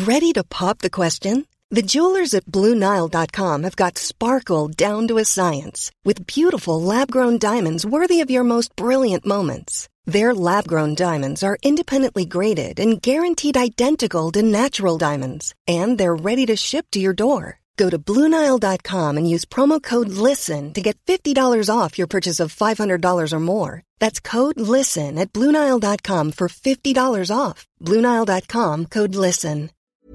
Ready to pop the question? The jewelers at BlueNile.com have got sparkle down to a science with beautiful lab-grown diamonds worthy of your most brilliant moments. Their lab-grown diamonds are independently graded and guaranteed identical to natural diamonds, and they're ready to ship to your door. Go to BlueNile.com and use promo code LISTEN to get $50 off your purchase of $500 or more. That's code LISTEN at BlueNile.com for $50 off. BlueNile.com, code LISTEN.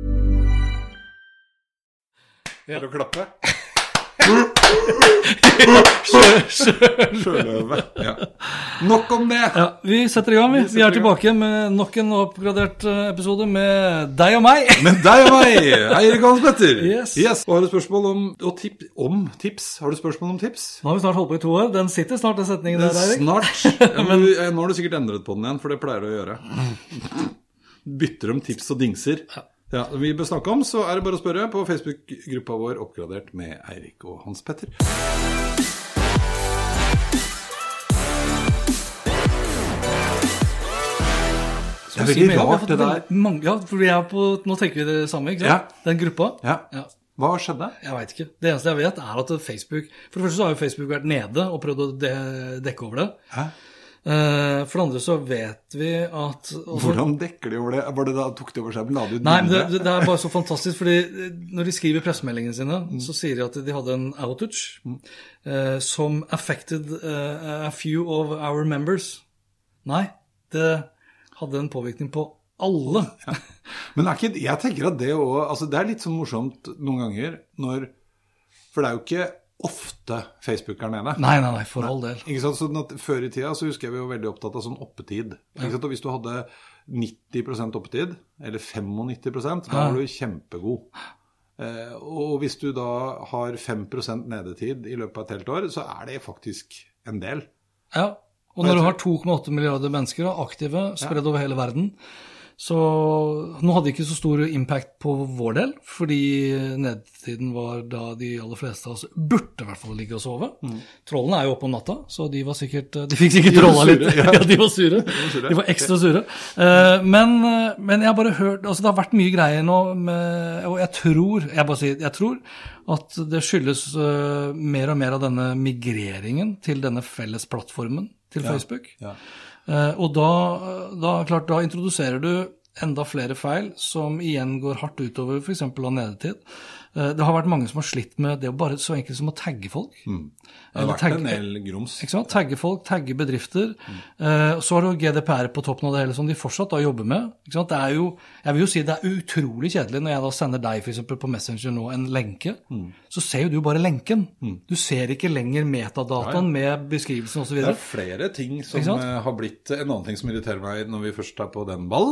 Er du klappe? Sjøløve. Ja. Nok om det. Ja, vi setter I gang. Vi tilbake med nok en oppgradert episode med deg og meg. Med deg og meg, Eirik og Hans Petter. Yes. Og har du spørsmål om tips? Har du spørsmål om tips? Nå har vi snart holdt på I 2 år. Den sitter snart, den setningen der, Eirik. Snart. Ja, men nå har du sikkert endret på den igjen, for det pleier du å gjøre. Bytter om tips og dingser. Ja, vi bør snakke om, så det bare å spørre på Facebook-gruppa vår Oppgradert med Eirik og Hans Petter. Det veldig rart det der. Ja, for nå tenker vi det samme, ikke sant? Ja. Den gruppa. Ja. Hva skjedde? Jeg vet ikke. Det eneste jeg vet at Facebook, for det første så har jo Facebook vært nede og prøvd å dekke over det. Hæ? For det andre så vet vi at hvordan dekker de over det? Var det da tok de over seg? La de ut Nei, men det bare så fantastisk, fordi når de skriver pressemeldingene sine, så sier de at de hadde en outage som affected a few of our members. Nei, det hadde en påvirkning på alle. Ja. Men jeg tenker at det også, altså det litt sånn morsomt noen ganger, for det jo ikke ofte Facebook nede. Nei, for all del. Ikke sant? Sånn at før I tida så husker jeg vi var veldig opptatt av sånn oppetid. Ikke sant? Og hvis du hadde 90% oppetid, eller 95%, da var du kjempegod. Og hvis du da har 5% nedetid I løpet av et helt år, så det faktisk en del. Ja, og når du har 2,8 milliarder mennesker aktive, spredd over hele verden, så nå hadde det ikke så stor impact på vår del, fordi nedtiden var da de aller fleste av oss burde I hvert fall ligge og sove. Trollene jo oppe om natta, så de fikk sikkert trolla litt. Ja, de var sure. De var ekstra sure. Men jeg har bare hørt, altså det har vært mye greier nå, og jeg tror at det skyldes mer og mer av denne migreringen til denne felles plattformen til Facebook. Ja. Og da introduserer du enda flere feil som igjen går hardt utover for eksempel av nedetid. Det har vært mange som har slitt med det bare så enkelt som å tagge folk. Det har vært en del grums. Ikke sant? Tagge folk, tagge bedrifter. Så har du GDPR på toppen av det hele som de fortsatt da jobber med. Ikke sant? Jeg vil jo si det utrolig kjedelig når jeg da sender deg for eksempel på Messenger nå en lenke, så ser jo du bare lenken. Du ser ikke lenger metadataen med beskrivelsen og så videre. Det flere ting som har blitt en annen ting som irriterer meg når vi først på den ballen.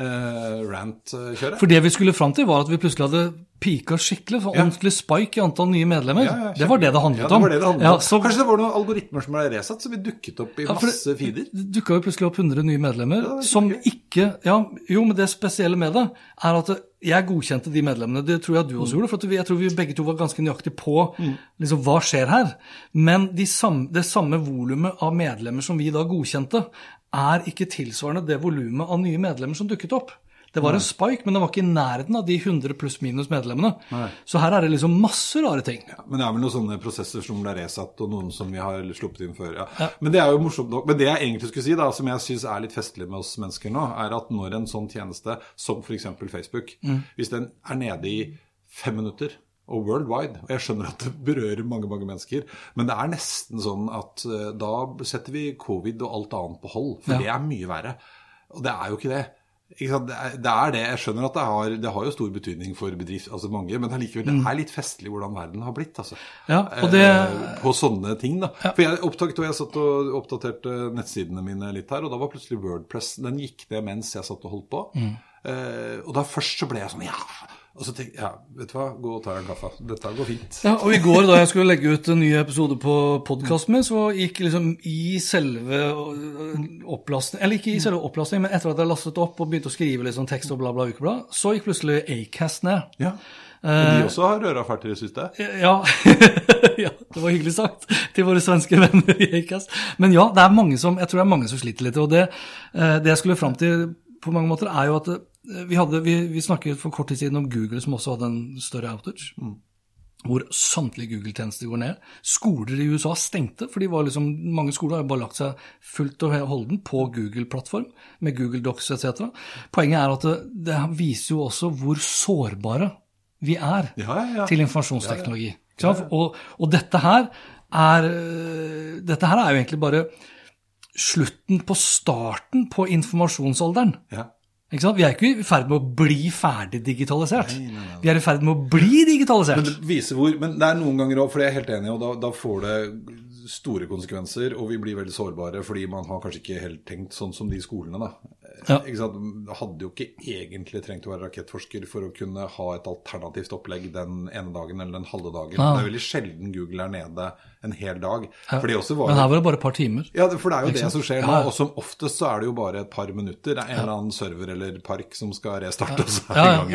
Rant-kjøret. For det vi skulle frem til var at vi plutselig hadde pika skikkelig, for ordentlig spike I antall nye medlemmer. Det var det handlet om. Kanskje det var noen algoritmer som ble resatt, som vi dukket opp I masse feeder? Det dukket jo plutselig opp 100 nye medlemmer, som ikke, men det spesielle med det at jeg godkjente de medlemmene, det tror jeg du også gjorde, for jeg tror vi begge to var ganske nøyaktig på liksom, hva skjer her. Men det samme volumet av medlemmer som vi da godkjente, ikke tilsvarende det volumet av nye medlemmer som dukket opp. Det var en spike, men det var ikke I nærheten av de 100 pluss minus medlemmene. Så her det liksom masse rare ting. Ja, men det vel noen sånne prosesser som ble resatt, og noen som vi har sluppet inn før. Ja. Men det jo morsomt nok. Men det jeg egentlig skulle si, da, som jeg synes litt festlig med oss mennesker nå, at når en sånn tjeneste, som for eksempel Facebook, hvis den nede I 5 minutter, og worldwide, og jeg skjønner at det berører mange mennesker, men det nesten sånn at da setter vi covid og alt annet på hold, for det mye verre. Og det jo ikke det. Ikke sant? Det det. Jeg skjønner at det har jo stor betydning for bedrift, altså mange, men allikevel, det litt festlig hvordan verden har blitt, altså. Ja, og det på sånne ting, da. For jeg satt og oppdaterte nettsidene mine litt her, og da var plutselig WordPress, den gikk ned mens jeg satt og holdt på. Og da først så ble jeg sånn, og så tenkte jeg, vet du hva, gå og ta en kaffe. Dette går fint. Ja, og I går da jeg skulle legge ut en ny episode på podcasten min, så gikk liksom I selve opplastning, eller ikke I selve opplastning, men etter at jeg lastet opp og begynte å skrive liksom tekst og bla bla ukeblad, så gikk plutselig Acast ned. Ja, og de også har røret fælt I det siste. Ja, ja, det var hyggelig sagt til våre svenske venner I Acast. Men ja, jeg tror det mange som sliter litt, og det jeg skulle frem til på mange måter jo at vi snakket for kort tid siden om Google som også hadde en større outage, hvor samtlige Google-tjenester går ned. Skoler i USA stengte, for mange skoler har bare lagt seg fullt og holden på Google-plattform, med Google Docs etc. Poenget at det viser jo også hvor sårbare vi til informasjonsteknologi. Og dette her er jo egentlig bare slutten på starten på informasjonsalderen. Ikke sant? Vi ikke i ferd med å bli ferdig digitalisert. Nei. Vi i ferd med å bli digitalisert. Men det viser men det noen ganger også, for jeg helt enig, og da får det store konsekvenser, og vi blir veldig sårbare, fordi man har kanskje ikke helt tenkt sånn som de skolene da. Ikke sant? Det hadde jo ikke egentlig trengt å være rakettforsker for å kunne ha et alternativt opplegg den ene dagen eller den halve dagen. Det veldig sjelden Google nede en hel dag. For det også var, men her var det bare et par timer. Ja, for det jo det som skjer nå, og som oftest så det jo bare et par minutter. Det en eller annen server eller park som skal restarte oss i gang.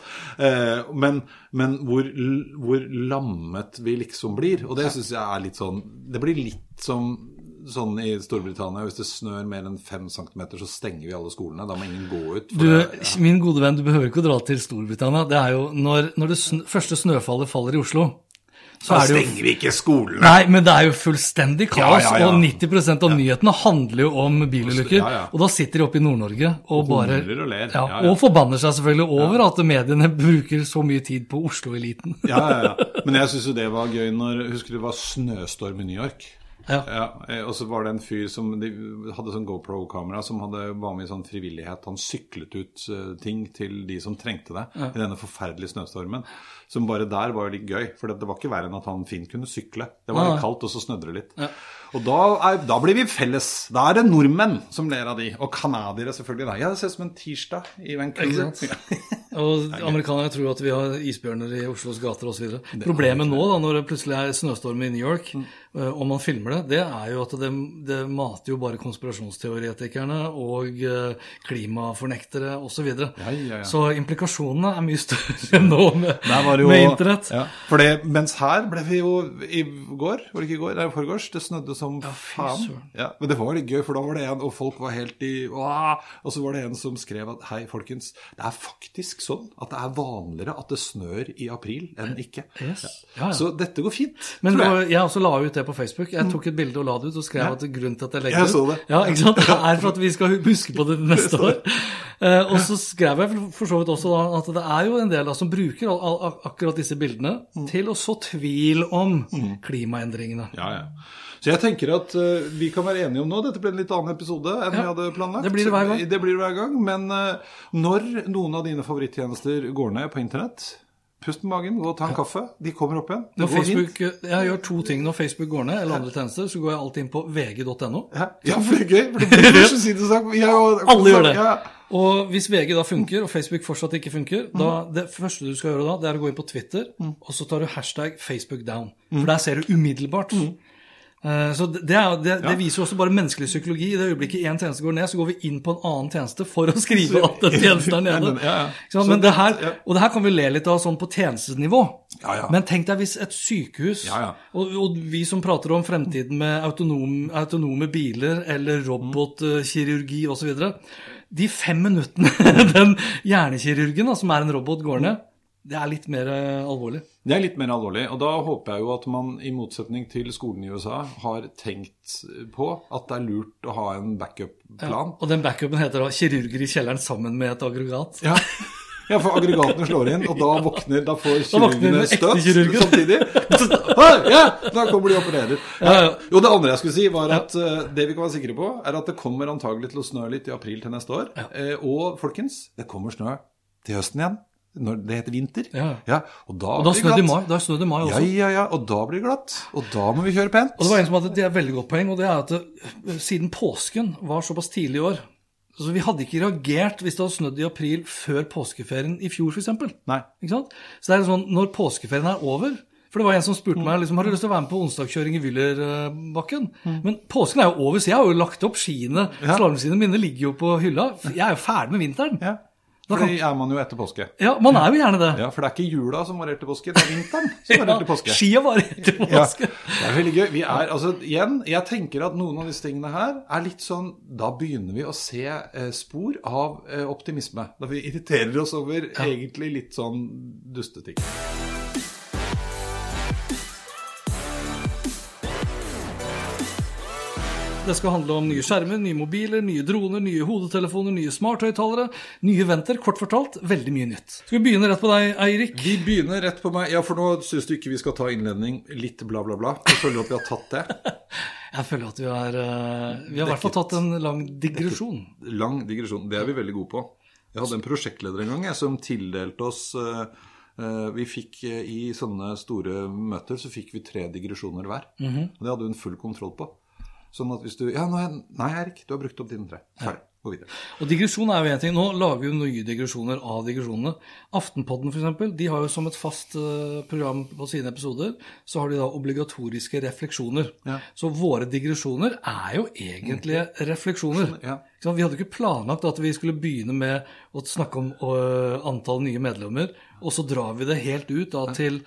Liksom. Men hvor lammet vi liksom blir, og det synes jeg litt sånn, det blir litt som sånn i Storbritannia, hvis det snør mer enn 5 centimeter, så stenger vi alle skolene. Da må ingen gå ut. Min gode venn, du behøver ikke å dra til Storbritannia. Det jo, når det første snøfallet faller i Oslo, så da stenger vi ikke skolene. Nei, men det jo fullstendig kaos, og 90% av nyhetene handler jo om bilulykker, og da sitter de oppe i Nord-Norge og bare og forbanner seg selvfølgelig over at mediene bruker så mye tid på Oslo-eliten. Men jeg synes jo det var gøy husker du det var snøstorm i New York? Og så var det en fyr som hadde sånn GoPro-kamera som var med i sånn frivillighet. Han syklet ut ting til de som trengte det i denne forferdelige snøstormen, som bare der var jo litt gøy, for det var ikke verre enn at han fint kunne sykle. Det var litt kaldt, og så snødde det litt. Og da blir vi felles. Da det nordmenn som ler av de, og kanadiere selvfølgelig. Det ser ut som en tirsdag i Vancouver. Og amerikanerne tror at vi har isbjørner i Oslos gater og så videre. Problemet nå da, når det plutselig snøstorm i New York, og man filmer det jo at det mater jo bare konspirasjonsteoretikerne og klimafornektere og så videre. Så implikasjonene mye større nå med internett. For mens her ble vi jo i går, var det ikke i går? Det forgårs, det snødde som faen. Men det var litt gøy, for da var det en, og folk var helt og så var det en som skrev at, hei folkens, det faktisk sånn at det vanligere at det snør i april enn ikke. Så dette går fint, men jeg også la ut det på Facebook. Jeg tok et bilde og la det ut og skrev at grunnen til at jeg legger det. Jeg så det. Ikke sant? Det for at vi skal huske på det neste år. Og så skrev jeg for så vidt også da, at det jo en del da, som bruker akkurat disse bildene til å så tvil om klimaendringene. Så jeg tenker at vi kan være enige om nå, dette ble en litt annen episode enn vi hadde planlagt. Det blir det hver gang. Det blir det hver gang, men når noen av dine favorittjenester går ned på internett, pust med magen, gå og ta en kaffe, de kommer opp igjen. Jeg gjør 2 ting når Facebook går ned, eller andre tjenester, så går jeg alltid inn på vg.no. For det gøy, for det blir så sidesak. Alle gjør det. Og hvis VG da funker, og Facebook fortsatt ikke funker, det første du skal gjøre da, det å gå inn på Twitter, og så tar du hashtag #FacebookDown. For der ser du umiddelbart. Så det viser jo også bare menneskelig psykologi. I det øyeblikket en tjeneste går ned, så går vi inn på en annen tjeneste for å skrive at den tjenesten nede. Men det her kan vi le litt av sånn på tjenestenivå. Men tenk deg hvis et sykehus, og vi som prater om fremtiden med autonome biler, eller robotkirurgi og så videre, de 5 minuttene den hjernekirurgen da, som en robot går ned, det litt mer alvorlig. Det litt mer alvorlig, og da håper jeg jo at man i motsetning til skolen i USA har tenkt på at det lurt å ha en backup-plan. Og den backupen heter da kirurger i kjelleren sammen med et aggregat. Ja, for aggregatene slår inn, og da får kirurgene støtt samtidig. Da kommer de og opererer. Jo, det andre jeg skulle si var at det vi kan være sikre på at det kommer antagelig til å snø litt i april til neste år. Og folkens, det kommer snø til høsten igjen. Når det heter vinter. Og da snødde i mai. Da snødde i mai også. Og da blir det glatt. Og da må vi kjøre pent. Og det var en som hadde et veldig godt poeng, og det at siden påsken var såpass tidlig i år, så vi hadde ikke reagert hvis det hadde snødd i april før påskeferien i fjor, for eksempel. Nei. Ikke sant? Så det sånn, når påskeferien over, for det var en som spurte meg, liksom, har du lyst til å være med på onsdagskjøring i Wyllerbakken? Men påsken jo over, så jeg har jo lagt opp skiene, slalomskiene mine ligger jo på hylla. Jeg jo ferdig med vinteren. For det er man jo etter påske. Ja, man er jo gjerne det. Ja, for det er ikke jula som var etter påske, det er vinteren som var etter påske. Skia var etter påske. Ja, det er veldig gøy. Vi er, altså, igjen, jeg tenker at noen av disse tingene her er litt sånn, da begynner vi å se spor av optimisme. Da vi irriterer oss over egentlig litt sånn dusteting. Det skal handle om nye skjermer, nye mobiler, nye droner, nye hodetelefoner, nye smarthøyttalere, nye eventer, kort fortalt, veldig mye nytt. Skal vi begynne rett på deg, Eirik? Vi begynner rett på meg. Ja, for nå synes du ikke vi skal ta innledning litt bla bla bla. Jeg føler at vi har tatt det. Jeg føler at vi har i hvert fall tatt en lang digresjon. Lang digresjon, det er vi veldig gode på. Jeg hadde en prosjektleder en gang som tildelte oss... Vi fikk i sånne store møter, så fikk vi 3 digresjoner hver. Og det hadde hun full kontroll på. Sånn at hvis du, nei Erik, du har brukt opp dine 3. Ferdig, gå videre. Og digresjon er jo en ting. Nå lager vi jo nye digresjoner av digresjonene. Aftenpodden for eksempel, de har jo som et fast program på sine episoder, så har de da obligatoriske refleksjoner. Ja. Så våre digresjoner er jo egentlig refleksjoner. Ja. Så vi hadde ikke planlagt at vi skulle begynne med å snakke om antall nye medlemmer, og så drar vi det helt ut da til...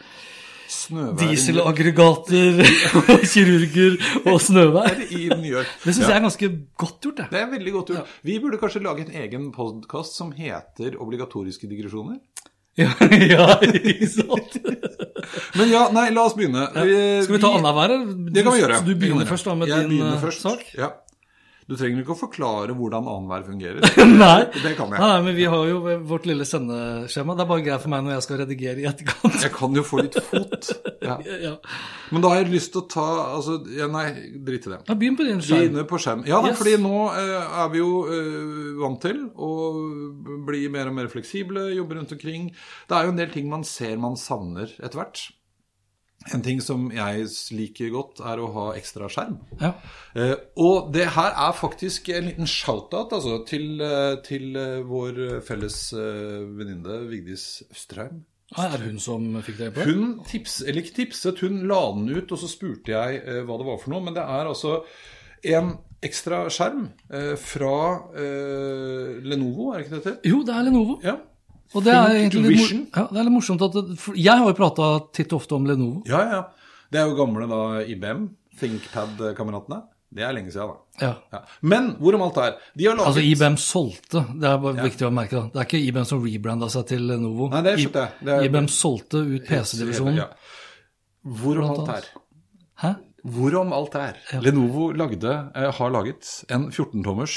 dieselaggregater, kirurger og snøvær i New York. Det synes jeg er ganske godt gjort. Det er veldig godt gjort. Ja. Vi burde kanskje lage en egen podcast som heter Obligatoriske digresjoner. Ja, ikke sant. Men ja, nei, la oss begynne. Skal vi ta annenhver? Det kan vi gjøre. Så du begynner først da med din sak? Ja. Du trenger ikke å forklare hvordan annenhver fungerer. Nei. Det kan jeg. Nei, men vi har jo vårt lille sendeskjema. Det er bare greit for meg når jeg skal redigere i etterkant. Jeg kan jo få litt fot. Ja. Ja. Men da har jeg lyst til å ta, altså, nei, drit i det. Ja, begynn på din skjerm. Begynner på skjerm. Ja, yes. Fordi nå er vi jo vant til å bli mer og mer fleksible, jobbe rundt omkring. Det er jo en del ting man ser man savner etter hvert. En ting som jeg liker godt er å ha ekstra skjerm. Ja. Og det her er faktisk en liten shoutout altså, til vår felles venninne Vigdis Østerheim. Er det hun som fikk det på? Hun tipset, hun la den ut, og så spurte jeg hva det var for noe. Men det er altså en ekstra skjerm fra Lenovo, er det ikke det heter? Jo, det er Lenovo. Ja. Og det er egentlig det er litt morsomt at jeg har jo pratet titt og ofte om Lenovo. Ja, ja. Det er jo gamle da IBM, ThinkPad-kameratene. Det er lenge siden da. Ja. Men hvorom alt er? De har laget... Altså IBM solgte, det er bare viktig å merke da. Det er ikke IBM som rebrandet seg til Lenovo. Nei, det skjønte jeg. IBM solgte ut PC-divisjonen. Ja. Hvorom alt er? Hæ? Hvorom alt er? Ja. Lenovo har laget en 14-tommers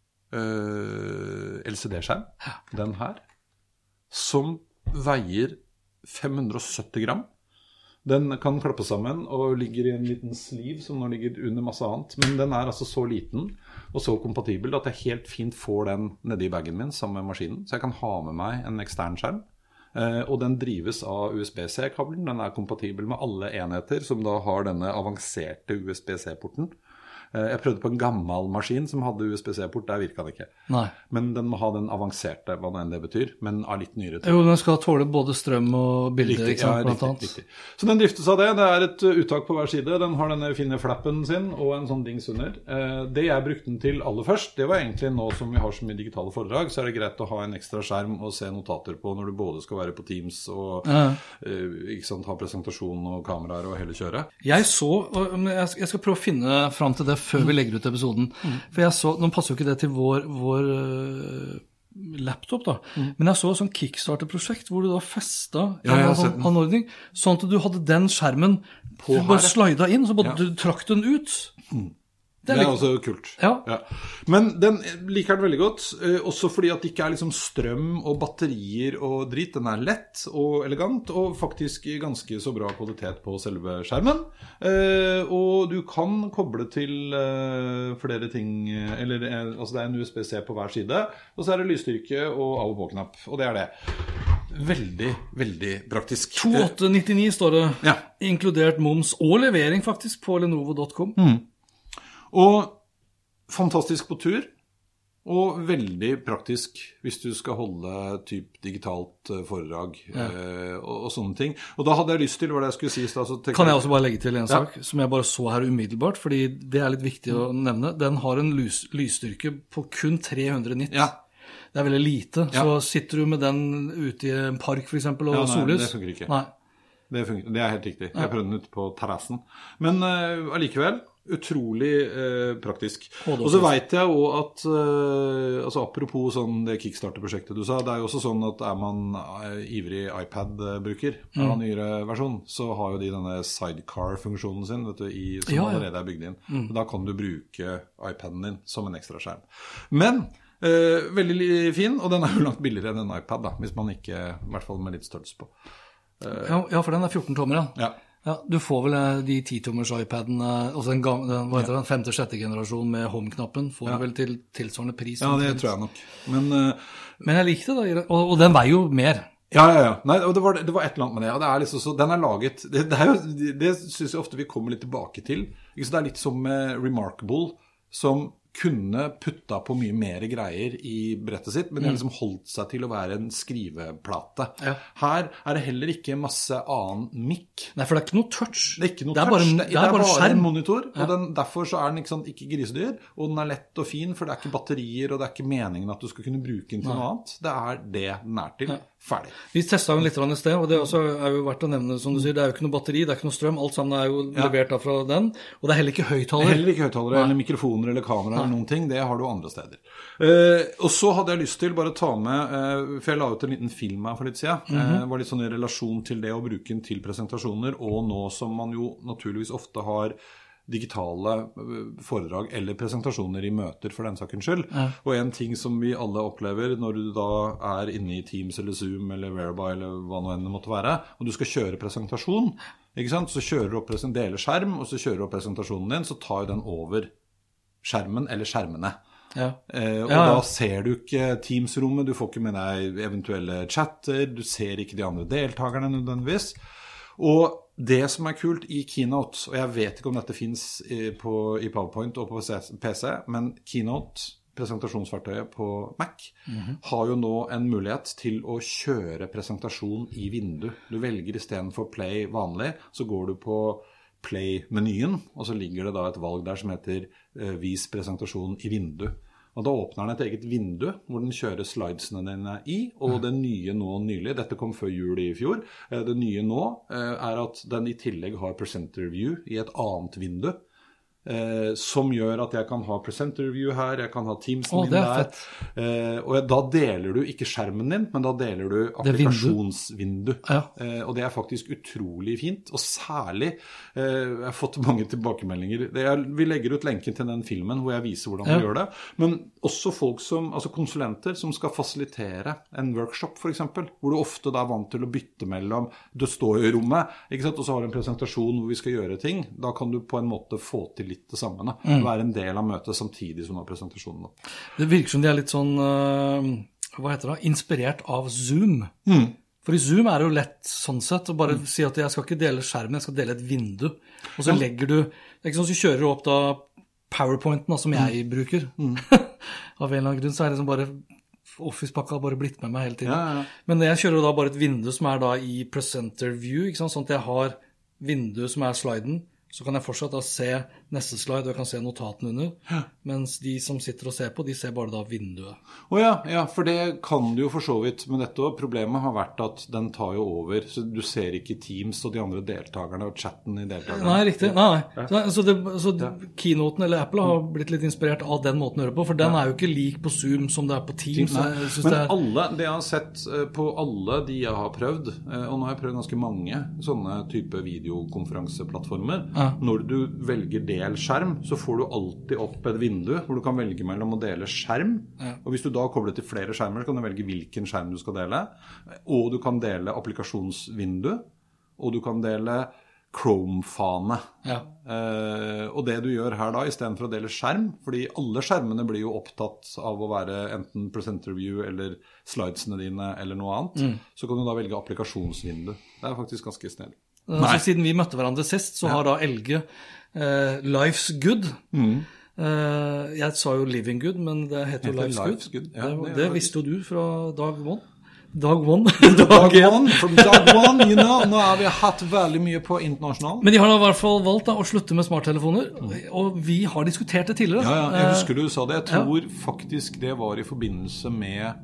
LCD-skjerm. Den her. Som veier 570 gram. Den kan klappe sammen og ligger i en liten sleeve som nå ligger under masse annet. Men den er altså så liten og så kompatibel at jeg helt fint får den nede i bagen min sammen med maskinen. Så jeg kan ha med meg en ekstern skjerm. Og den drives av USB-C-kabelen. Den er kompatibel med alle enheter som da har denne avanserte USB-C-porten. Jeg prøvde på en gammel maskin som hadde USB-C-port, der virket det ikke. Nei. Men den må ha den avanserte, hva enn det betyr, men av litt nyere tid. Jo, den skal tåle både strøm og bilder, riktig, riktig. Så den driftes av det. Det er et uttak på hver side. Den har denne fine flappen sin og en sånn dings under. Det jeg brukte den til aller først, det var egentlig nå som vi har så mye digitale foredrag, så er det greit å ha en ekstra skjerm og se notater på når du både skal være på Teams og ikke sant, ha presentasjon og kameraer og hele kjøret. Jeg skal prøve å finne frem til det før vi legger ut episoden. For jeg så, nå passer jo ikke det til vår laptop da, men jeg så et sånn Kickstarter-prosjekt hvor du da festet en anordning, sånn at du hadde den skjermen på bare slida inn, så bare du trakk den ut. Det er også kult. Ja. Men den liker den veldig godt, også fordi at det ikke er liksom strøm og batterier og dritt. Den er lett og elegant, og faktisk ganske så bra kvalitet på selve skjermen. Og du kan koble til flere ting, eller altså det er en USB-C på hver side, og så er det lysstyrke og av- og på-knapp, og det er det. Veldig, veldig praktisk. 2899 står det, inkludert moms og levering faktisk på lenovo.com. Og fantastisk på tur, og veldig praktisk hvis du skal holde typ digitalt foredrag og sånne ting. Og da hadde jeg lyst til, hva det jeg skulle si. Kan jeg også bare legge til en sak som jeg bare så her umiddelbart, fordi det er litt viktig å nevne. Den har en lysstyrke på kun 300 nit. det er veldig lite. Så sitter du med den ute i en park for eksempel og sollys. Det funker ikke. Nei. Det er helt riktig. Jeg prøvde den ute på terrassen. Men allikevel, utrolig praktisk. Og så vet jeg jo at, altså apropos sånn det Kickstarter-prosjektet du sa, det er jo også sånn at man ivrig iPad-bruker av nyere versjon, så har jo de denne sidecar-funksjonen sin, vet du, som allerede er bygd inn. Da kan du bruke iPaden din som en ekstra skjerm. Men veldig fin, og den er jo langt billigere enn en iPad da, hvis man ikke, i hvert fall med litt størrelse på. Ja, for den er 14 tommer, ja. Du får vel de 10-tommers iPaden, også den 5.-6. generasjon med home-knappen, får du vel til tilsvarende pris. Ja, det tror jeg nok. Men jeg likte det, og den veier jo mer. Ja. Nei, og det var et eller annet med det, og det er liksom så, den er laget, det synes jeg ofte vi kommer litt tilbake til. Så det er litt som med Remarkable, som kunne putta på mye mer greier i brettet sitt, men det har liksom holdt seg til å være en skriveplate. Her er det heller ikke masse annen mic. Nei, for det er ikke noe touch. Det er ikke noe touch. Det er bare en monitor, og derfor så er den ikke grisedyr, og den er lett og fin, for det er ikke batterier, og det er ikke meningen at du skal kunne bruke den til noe annet. Det er det den er til. Ferdig. Vi testet den litt i sted, og det også er jo verdt å nevne, som du sier, det er jo ikke noe batteri, det er ikke noe strøm, alt sammen er jo levert da fra den, og det er heller ikke høyttalere. Heller ikke høyttalere, eller mikrofoner, eller kamera, eller noen ting, det har du andre steder. Og så hadde jeg lyst til bare å ta med, for jeg la ut en liten film her for litt siden, det var litt sånn i relasjon til det å bruke den til presentasjoner, og nå som man jo naturligvis ofte har digitale foredrag eller presentasjoner i møter for den sakens skyld. Og en ting som vi alle opplever når du da er inne i Teams eller Zoom eller Whereby eller hva nå enn det måtte være, og du skal kjøre presentasjon, ikke sant? Så kjører du opp deler skjerm, og så kjører du opp presentasjonen din, så tar den over skjermen eller skjermene. Og da ser du ikke Teams-rommet, du får ikke med deg eventuelle chatter, du ser ikke de andre deltakerne nødvendigvis. Og det som er kult i Keynote, og jeg vet ikke om dette finnes i PowerPoint og på PC, men Keynote, presentasjonsverktøyet på Mac, har jo nå en mulighet til å kjøre presentasjon i vindu. Du velger i stedet for Play vanlig, så går du på Play-menyen, og så ligger det da et valg der som heter Vis presentasjon i vindu. Og da åpner den et eget vindu hvor den kjører slidesene dine i, og det nye nå nylig, dette kom før jul i fjor, det nye nå er at den i tillegg har presenter view i et annet vindu, som gjør at jeg kan ha presenter view her, jeg kan ha Teamsen min der, og da deler du ikke skjermen din, men da deler du applikasjonsvindu, og det er faktisk utrolig fint, og særlig, jeg har fått mange tilbakemeldinger, vi legger ut lenken til den filmen hvor jeg viser hvordan vi gjør det, men også folk som, altså konsulenter som skal fasilitere en workshop for eksempel, hvor du ofte da er vant til å bytte mellom, du står i rommet, ikke sant? Og så har du en presentasjon hvor vi skal gjøre ting, da kan du på en måte få til litt det samme, være en del av møtet samtidig som av presentasjonen. Det virker som de er litt sånn, hva heter det, inspirert av Zoom. For i Zoom er det jo lett sånn sett å bare si at jeg skal ikke dele skjermen, jeg skal dele et vindu. Og så legger du, det er ikke sånn at du kjører opp da PowerPointen som jeg bruker. Av en eller annen grunn så er det liksom bare Office-pakka har bare blitt med meg hele tiden. Men jeg kjører da bare et vindu som er da i presenter view, ikke sant? Sånn at jeg har vindu som er sliden, så kan jeg fortsatt da se neste slide, og jeg kan se notaten under, mens de som sitter og ser på, de ser bare da vinduet. Ja, for det kan du jo for så vidt, men dette problemet har vært at den tar jo over, så du ser ikke Teams og de andre deltakerne og chatten i deltakerne. Nei, riktig. Nei. Så Keynoten eller Apple har blitt litt inspirert av den måten å gjøre på, for den er jo ikke lik på Zoom som det er på Teams. Men alle, det jeg har sett på alle de jeg har prøvd, og nå har jeg prøvd ganske mange sånne type videokonferanseplattformer, når du velger del skjerm, så får du alltid opp et vindu hvor du kan velge mellom å dele skjerm, og hvis du da kobler til flere skjermer, så kan du velge hvilken skjerm du skal dele, og du kan dele applikasjonsvindu, og du kan dele Chrome-fane. Og det du gjør her da, i stedet for å dele skjerm, fordi alle skjermene blir jo opptatt av å være enten presenter view eller slidesene dine eller noe annet, så kan du da velge applikasjonsvindu. Det er faktisk ganske snedig. Så siden vi møtte hverandre sist, så har da Elge Life's Good. Jeg sa jo Living Good, men det heter jo Life's Good. Det visste jo du fra dag 1. Dag one. Dag one, from dag one, you know. Nå har vi hatt veldig mye på internasjonal. Men de har da i hvert fall valgt da, å slutte med smarttelefoner, og vi har diskutert det tidligere. Ja, jeg husker du sa det. Jeg tror faktisk det var i forbindelse med...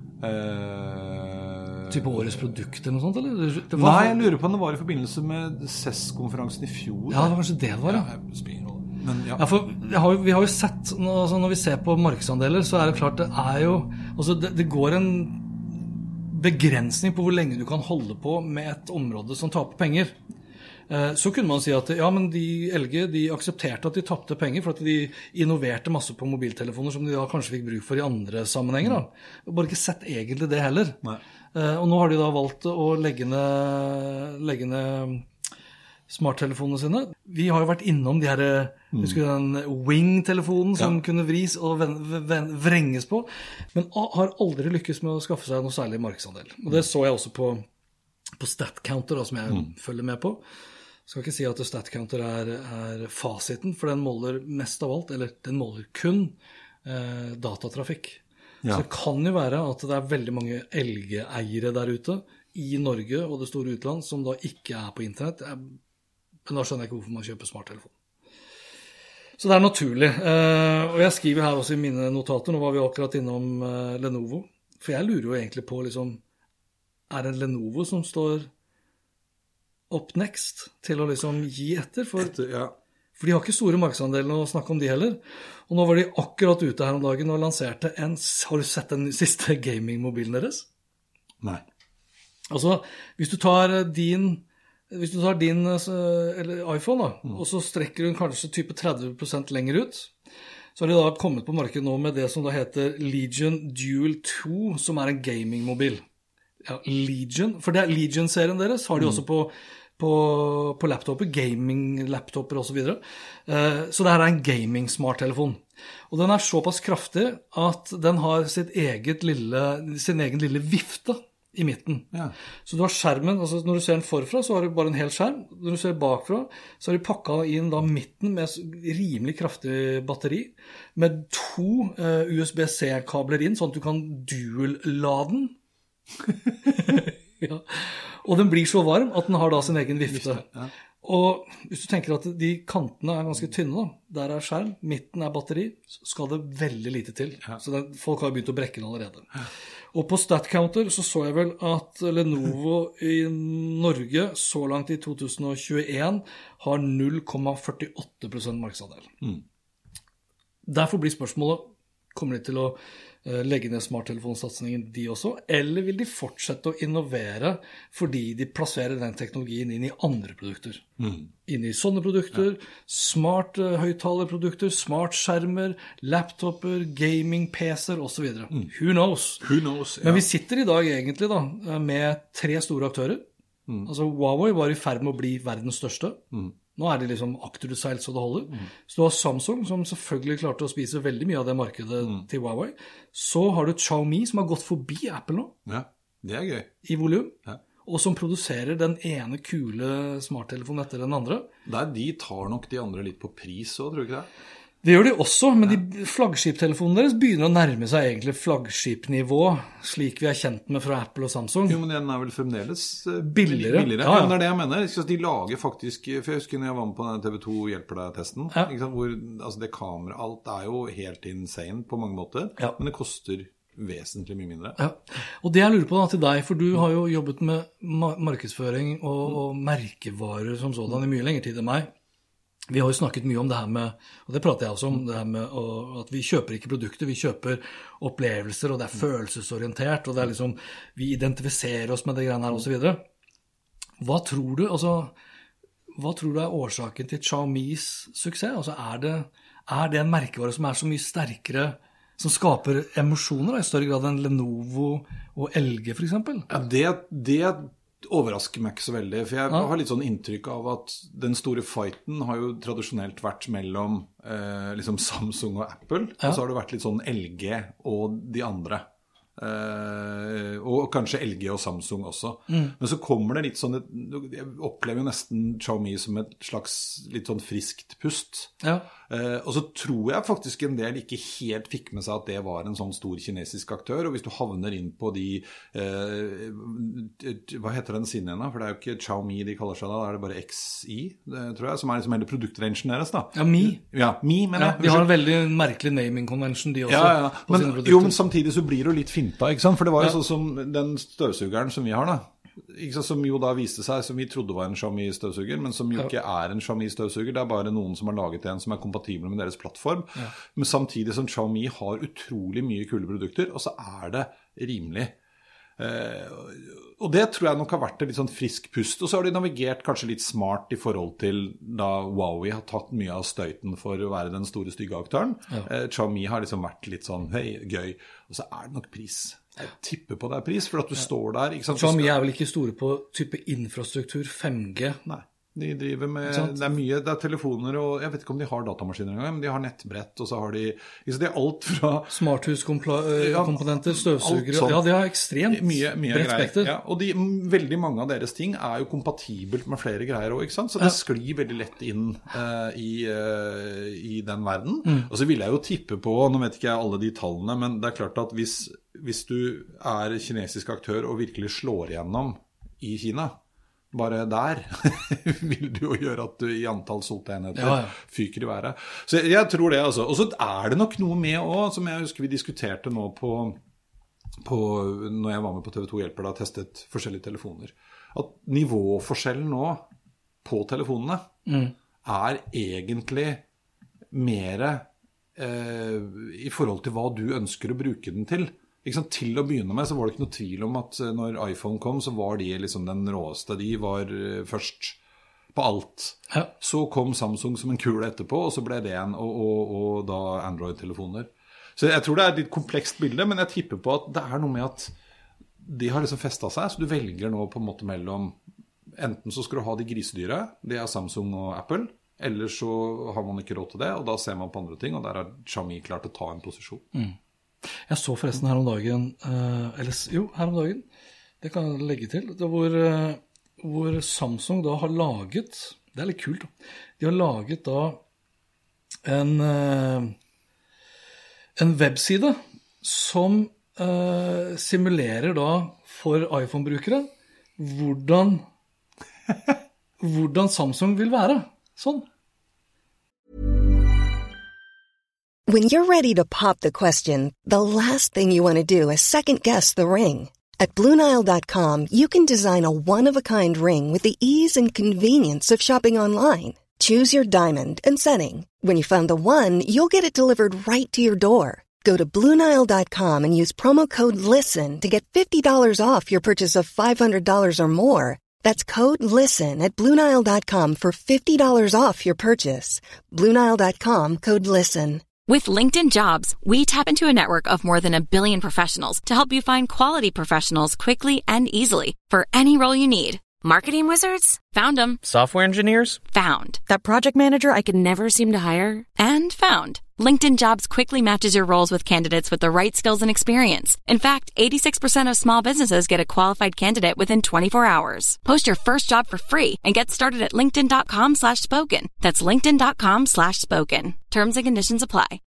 type årets produkt eller noe sånt, eller? Nei, jeg lurer på om det var i forbindelse med CES-konferansen i fjor. Ja, det var kanskje det var, ja. Men, ja. Ja, for vi har jo sett, altså når vi ser på markedsandeler, så er det klart det er jo, altså det går en begrensning på hvor lenge du kan holde på med et område som taper penger. Så kunne man si at ja, men LG de aksepterte at de tappte penger for at de innoverte masse på mobiltelefoner som de da kanskje fikk bruk for i andre sammenhenger. Da. Bare ikke sett egentlig det heller. Nei. Og nå har de da valgt å legge ned smarttelefonene sine. Vi har jo vært innom de her, husker du den Wing-telefonen som kunne vris og vrenges på, men har aldri lykkes med å skaffe seg noe særlig markedsandel. Og det så jeg også på StatCounter, som jeg følger med på. Jeg skal ikke si at StatCounter er fasiten, for den måler mest av alt, eller den måler kun datatrafikk. Ja. Så det kan jo være at det er veldig mange LG-eiere der ute i Norge og det store utland som da ikke er på internett. Men da skjønner jeg ikke hvorfor man kjøper smarttelefon. Så det er naturlig. Og jeg skriver her også i mine notater, nå var vi akkurat innom Lenovo. For jeg lurer jo egentlig på, liksom, er det Lenovo som står up next til å liksom gi etter? For de har ikke store markedsandelene å snakke om de heller. Og nå var de akkurat ute her om dagen og lanserte har du sett den siste gaming-mobilen deres? Nei. Altså, hvis du tar din eller iPhone da, og så strekker du kanskje type 30% lenger ut, så har de da kommet på markedet nå med det som da heter Legion Dual 2, som er en gaming-mobil. Ja, Legion, for det er Legion-serien deres, har de også på laptoper, gaming-laptoper og så videre. Så det her er en gaming-smarttelefon. Og den er såpass kraftig at den har sin egen lille vifte i midten. Ja. Så du har skjermen, altså når du ser den forfra, så har du bare en hel skjerm. Når du ser bakfra, så har de pakket inn da midten med rimelig kraftig batteri, med 2 USB-C-kabler inn, sånn at du kan dual-lade den. Ja. Og den blir så varm at den har da sin egen vifte. Ja. Og hvis du tenker at de kantene er ganske tynne, der er skjerm, midten er batteri, så skal det veldig lite til. Ja. Så folk har begynt å brekke den allerede. Ja. Og på StatCounter så jeg vel at Lenovo i Norge så langt i 2021 har 0,48% markedsandel. Derfor blir spørsmålet, kommer de til å legge ned smarttelefonsatsingen de også, eller vil de fortsette å innovere fordi de plasserer den teknologien inn i andre produkter? Inn i sånne produkter, smart høyttalerprodukter, smart skjermer, laptoper, gaming, PC-er og så videre. Who knows? Men vi sitter i dag egentlig da, med 3 store aktører. Altså Huawei var i ferd med å bli verdens største. Nå er det liksom akterutseilt så det holder. Så du har Samsung, som selvfølgelig klarte å spise veldig mye av det markedet til Huawei. Så har du Xiaomi, som har gått forbi Apple nå. Ja, det er gøy. I volum. Ja. Og som produserer den ene kule smarttelefonen etter den andre. De tar nok de andre litt på pris også, tror du ikke det? Det gjør de også, men de flaggskiptelefonene deres begynner å nærme seg egentlig flaggskipnivå, slik vi er kjent med fra Apple og Samsung. Jo, men den er vel fremdeles billigere. Ja, men det er det jeg mener. De lager faktisk, for jeg husker når jeg var med på den TV2 hjelper deg-testen, hvor altså det kamera, alt er jo helt insane på mange måter, men det koster vesentlig mye mindre. Ja, og det jeg lurer på da til deg, for du har jo jobbet med markedsføring og merkevarer som sådan i mye lengre tid enn meg. Vi har jo snakket mye om det her med, og det prater jeg også om, det her med at vi kjøper ikke produkter, vi kjøper opplevelser, og det er følelsesorientert, og det er liksom, vi identifiserer oss med det greiene her og så videre. Hva tror du er årsaken til Xiaomis suksess? Altså er det en merkevare som er så mye sterkere, som skaper emosjoner i større grad enn Lenovo og LG for eksempel? Ja, det overrasker meg ikke så veldig, for jeg har litt sånn inntrykk av at den store fighten har jo tradisjonelt vært mellom liksom Samsung og Apple, og så har det vært litt sånn LG og de andre. og kanskje LG og Samsung også. Men så kommer det litt sånn, jeg opplever jo nesten Xiaomi som et slags litt sånn friskt pust. Ja. Og så tror jeg faktisk en del ikke helt fikk med seg at det var en sånn stor kinesisk aktør, og hvis du havner inn på de, hva heter den siden igjen da? For det er jo ikke Xiaomi de kaller seg da, da er det bare XI, tror jeg, som er liksom hele produktrangen deres da. Ja, Mi. Ja, Mi, men ja, de har en veldig merkelig naming convention, de også. Ja, ja. Men samtidig så blir det jo litt finta, ikke sant? For det var jo sånn som den støvsugeren som vi har da, ikke sant, som jo da viste seg, som vi trodde var en Xiaomi-støvsuger, men som jo ikke er en Xiaomi-støvsuger, det er bare noen som har laget en som er kompatibel med deres plattform, men samtidig som Xiaomi har utrolig mye kule produkter, og så er det rimelig. Og det tror jeg nok har vært et litt sånn frisk pust, og så har de navigert kanskje litt smart i forhold til da Huawei har tatt mye av støyten for å være den store stygge aktøren. Xiaomi har liksom vært litt sånn, hei, gøy, og så er det nok pris. Jeg tipper på det pris, for at du står der, ikke sant? Xiaomi er vel ikke store på type infrastruktur, 5G? Nei. De driver med, det er mye, det er telefoner, og jeg vet ikke om de har datamaskiner engang, men de har nettbrett, og så har de, det er alt fra smarthuskomponenter, støvsugere, ja, det er ekstremt mye bredt spekter. Ja, og veldig mange av deres ting er jo kompatibelt med flere greier også, ikke sant? Så det sklir veldig lett inn i den verden. Og så vil jeg jo tippe på, nå vet ikke jeg alle de tallene, men det er klart at hvis du er kinesisk aktør og virkelig slår igjennom i Kina, bare der vil du jo gjøre at du i antall solgte enheter fyker i været. Så jeg tror det altså. Og så er det nok noe med også, som jeg husker vi diskuterte nå på når jeg var med på TV2 Hjelper da, testet forskjellige telefoner. At nivåforskjellen nå på telefonene er egentlig mer i forhold til hva du ønsker å bruke den til. Til å begynne med så var det ikke noe tvil om at når iPhone kom så var de liksom den råeste, de var først på alt. Så kom Samsung som en kule etterpå, og så ble det en, og da Android-telefoner. Så jeg tror det er et litt komplekst bilde, men jeg tipper på at det er noe med at de har liksom festet seg, så du velger nå på en måte mellom, enten så skal du ha de grisedyre, det er Samsung og Apple, eller så har man ikke råd til det, og da ser man på andre ting, og der har Xiaomi klart å ta en posisjon. Jeg så forresten her om dagen, det kan jeg legge til, det hvor Samsung da har laget, det er litt kult da, de har laget da en webside som simulerer da for iPhone-brukere hvordan Samsung vil være, sånn. When you're ready to pop the question, the last thing you want to do is second-guess the ring. At BlueNile.com, you can design a one-of-a-kind ring with the ease and convenience of shopping online. Choose your diamond and setting. When you find the one, you'll get it delivered right to your door. Go to BlueNile.com and use promo code LISTEN to get $50 off your purchase of $500 or more. That's code LISTEN at BlueNile.com for $50 off your purchase. BlueNile.com, code LISTEN. With LinkedIn Jobs, we tap into a network of more than 1 billion professionals to help you find quality professionals quickly and easily for any role you need. Marketing wizards? Found them. Software engineers? Found. That project manager I could never seem to hire? And found. LinkedIn Jobs quickly matches your roles with candidates with the right skills and experience. In fact, 86% of small businesses get a qualified candidate within 24 hours. Post your first job for free and get started at linkedin.com/spoken. That's linkedin.com/spoken. Terms and conditions apply.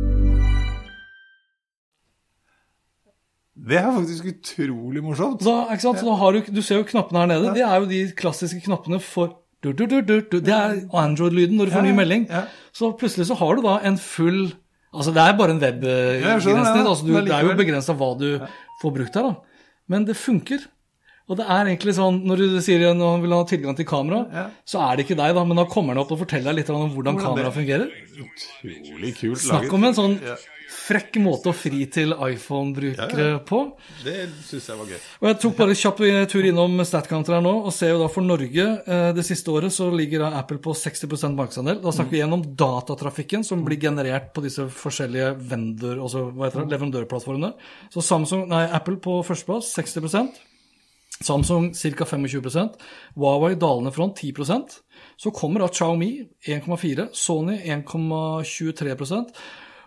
Det er faktisk utrolig morsomt. Ikke sant? Så da har du ser jo knappene her nede. Det er jo de klassiske knappene for det er Android-lyden når du får ny melding. Så plutselig så har du da en full, altså det er bare en web-begrensning, altså det er jo begrenset hva du får brukt her da. Men det funker. Og det er egentlig sånn, når du sier at man vil ha tilgang til kamera, så er det ikke deg da, men da kommer den opp og forteller deg litt om hvordan kamera fungerer. Utrolig kult laget. Snakk om en sånn frekk måte å fri til iPhone-brukere på. Det synes jeg var gøy. Og jeg tok bare kjapp tur innom StatCounter her nå, og ser jo da for Norge, det siste året så ligger da Apple på 60% markedsandel. Da snakker vi gjennom datatrafikken som blir generert på disse forskjellige leverandørplattformene. Så Apple på førsteplass, 60%. Samsung cirka 25%, Huawei dalende front 10%, så kommer da Xiaomi 1,4%, Sony 1,23%,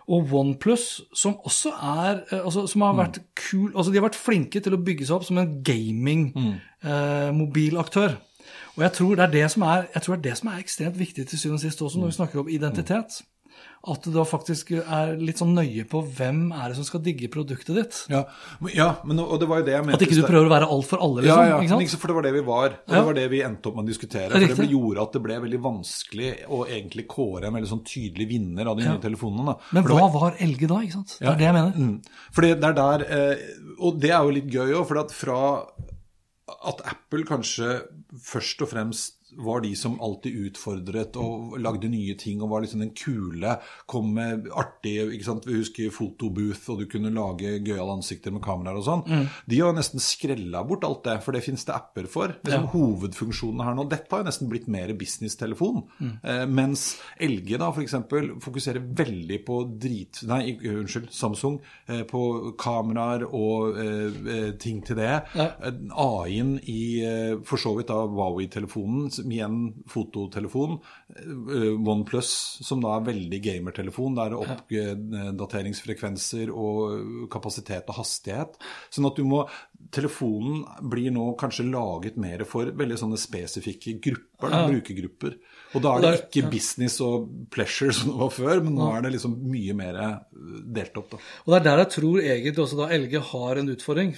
og OnePlus, som også som har vært kul, altså de har vært flinke til å bygge seg opp som en gaming-mobilaktør. Og jeg tror det er det som er ekstremt viktig til syvende og sist også når vi snakker om identitet. At du da faktisk er litt sånn nøye på hvem er det som skal digge produktet ditt. Ja, men, og det var jo det jeg mente. At ikke du prøver å være alt for alle, liksom. Ja, ikke sant? For det var det vi var, og det var det vi endte opp med å diskutere. For det gjorde at det ble veldig vanskelig å egentlig kåre en veldig sånn tydelig vinner av de nye telefonene. Da. Men hva var LG da, ikke sant? Det er det jeg mener. For det er der, og det er jo litt gøy også, for at fra at Apple kanskje først og fremst var de som alltid utfordret og lagde nye ting og var liksom den kule, kom med artige, ikke sant, vi husker fotobooth og du kunne lage gøyale ansikter med kameraer og sånn. De har nesten skrellet bort alt det, for det finnes det apper for. Liksom hovedfunksjonene her nå, dette har jo nesten blitt mer business-telefon, mens LG da for eksempel fokuserer veldig på Samsung, på kameraer og ting til det. AI-en i for så vidt av Huawei-telefonen, som igjen fototelefon, OnePlus, som da er veldig gamer-telefon, der er oppdateringsfrekvenser og kapasitet og hastighet, sånn at telefonen blir nå kanskje laget mer for veldig sånne spesifikke grupper, brukergrupper, og da er det ikke business og pleasure som det var før, men nå er det liksom mye mer delt opp da. Og det er der jeg tror egentlig også da LG har en utfordring,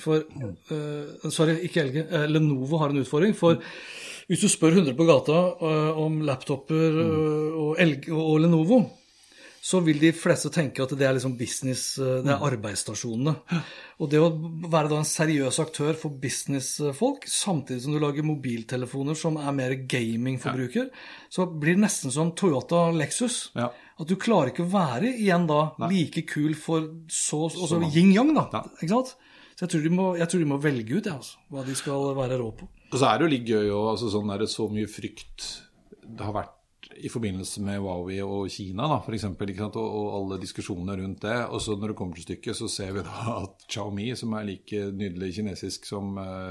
Lenovo har en utfordring, for hvis du spør 100 på gata om laptoper og Lenovo, så vil de fleste tenke at det er liksom business, det er arbeidsstasjonene. Og det å være da en seriøs aktør for businessfolk, samtidig som du lager mobiltelefoner som er mer gamingforbruker, så blir det nesten som Toyota Lexus. At du klarer ikke å være igjen da like kul for så yin-yang da, ikke sant? Så jeg tror de må velge ut hva de skal være rå på. Og så er det jo litt gøy også, sånn er det så mye frykt det har vært i forbindelse med Huawei og Kina da, for eksempel, ikke sant? Og alle diskusjoner rundt det, og så når det kommer til stykket så ser vi da at Xiaomi, som er like nydelig kinesisk som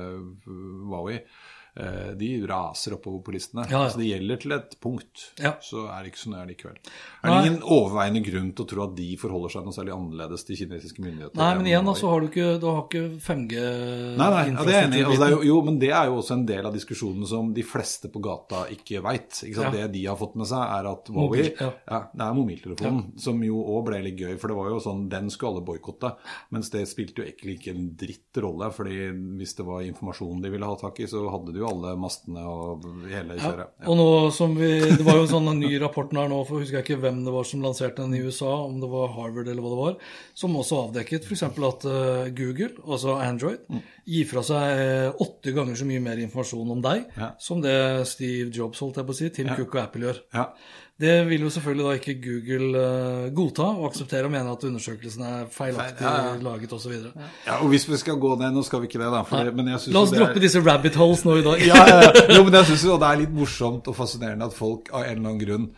Huawei, de raser oppover på listene. Så det gjelder til et punkt, så er det ikke sånn likevel. Er det ingen overveiende grunn til å tro at de forholder seg noe særlig annerledes til kinesiske myndigheter? Nei, men igjen da, så har du ikke 5G... Nei, det er enig. Altså, men det er jo også en del av diskusjonen som de fleste på gata ikke vet. Ikke sant? Det de har fått med seg er at Huawei, det er mobiltelefonen, som jo også ble litt gøy, for det var jo sånn, den skulle alle boykotte, mens det spilte jo egentlig ikke en dritt rolle, fordi hvis det var informasjon de ville ha tak i, så hadde de jo alle mastene og hele kjøret. Og nå som det var jo en sånn ny rapport her nå, for husker jeg ikke hvem det var som lanserte den i USA, om det var Harvard eller hva det var, som også avdekket for eksempel at Google, altså Android, gir fra seg 8 ganger så mye mer informasjon om deg, som det Steve Jobs holdt jeg på å si, Tim Cook og Apple gjør. Det vil jo selvfølgelig da ikke Google godta og akseptere og mene at undersøkelsen er feilaktig laget og så videre. Ja, og hvis vi skal gå ned, nå skal vi ikke det da. Men jeg synes la oss droppe disse rabbit holes nå i dag. Jo, men jeg synes jo det er litt morsomt og fascinerende at folk av en eller annen grunn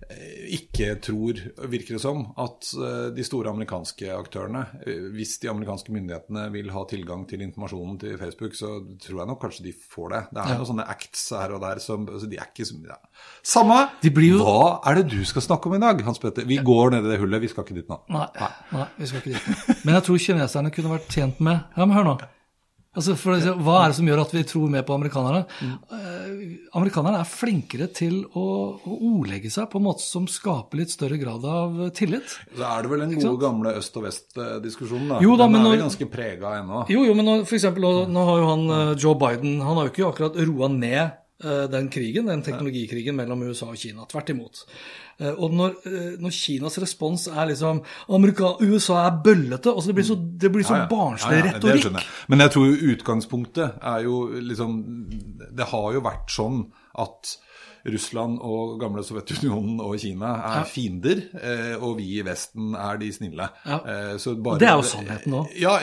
ikke tror, virker det som, at de store amerikanske aktørene, hvis de amerikanske myndighetene vil ha tilgang til informasjonen til Facebook, så tror jeg nok kanskje de får det. Det er noen sånne acts her og der som, altså de er ikke så mye. Samme, hva er det du skal snakke om i dag, Hans Petter? Vi går ned i det hullet, vi skal ikke dit nå. Nei, vi skal ikke dit. Men jeg tror kineserne kunne vært tjent med, ja, men hør nå. Altså, hva er det som gjør at vi tror mer på amerikanerne? Amerikanerne er flinkere til å ordlegge seg på en måte som skaper litt større grad av tillit. Så er det vel den gode gamle øst- og vest-diskusjonen da? Jo da, men den er ganske preget ennå. Jo, men for eksempel, nå har jo Joe Biden, han har jo ikke akkurat roet ned den krigen, den teknologikrigen mellom USA og Kina, tvert imot. Og når Kinas respons er liksom USA er bøllete, altså det blir så barnslig retorikk. Men jeg tror utgangspunktet er jo liksom, det har jo vært sånn at Russland og gamle Sovjetunionen og Kina er fiender, og vi i Vesten er de snille. Så bare, det er jo sannheten nå. Ja.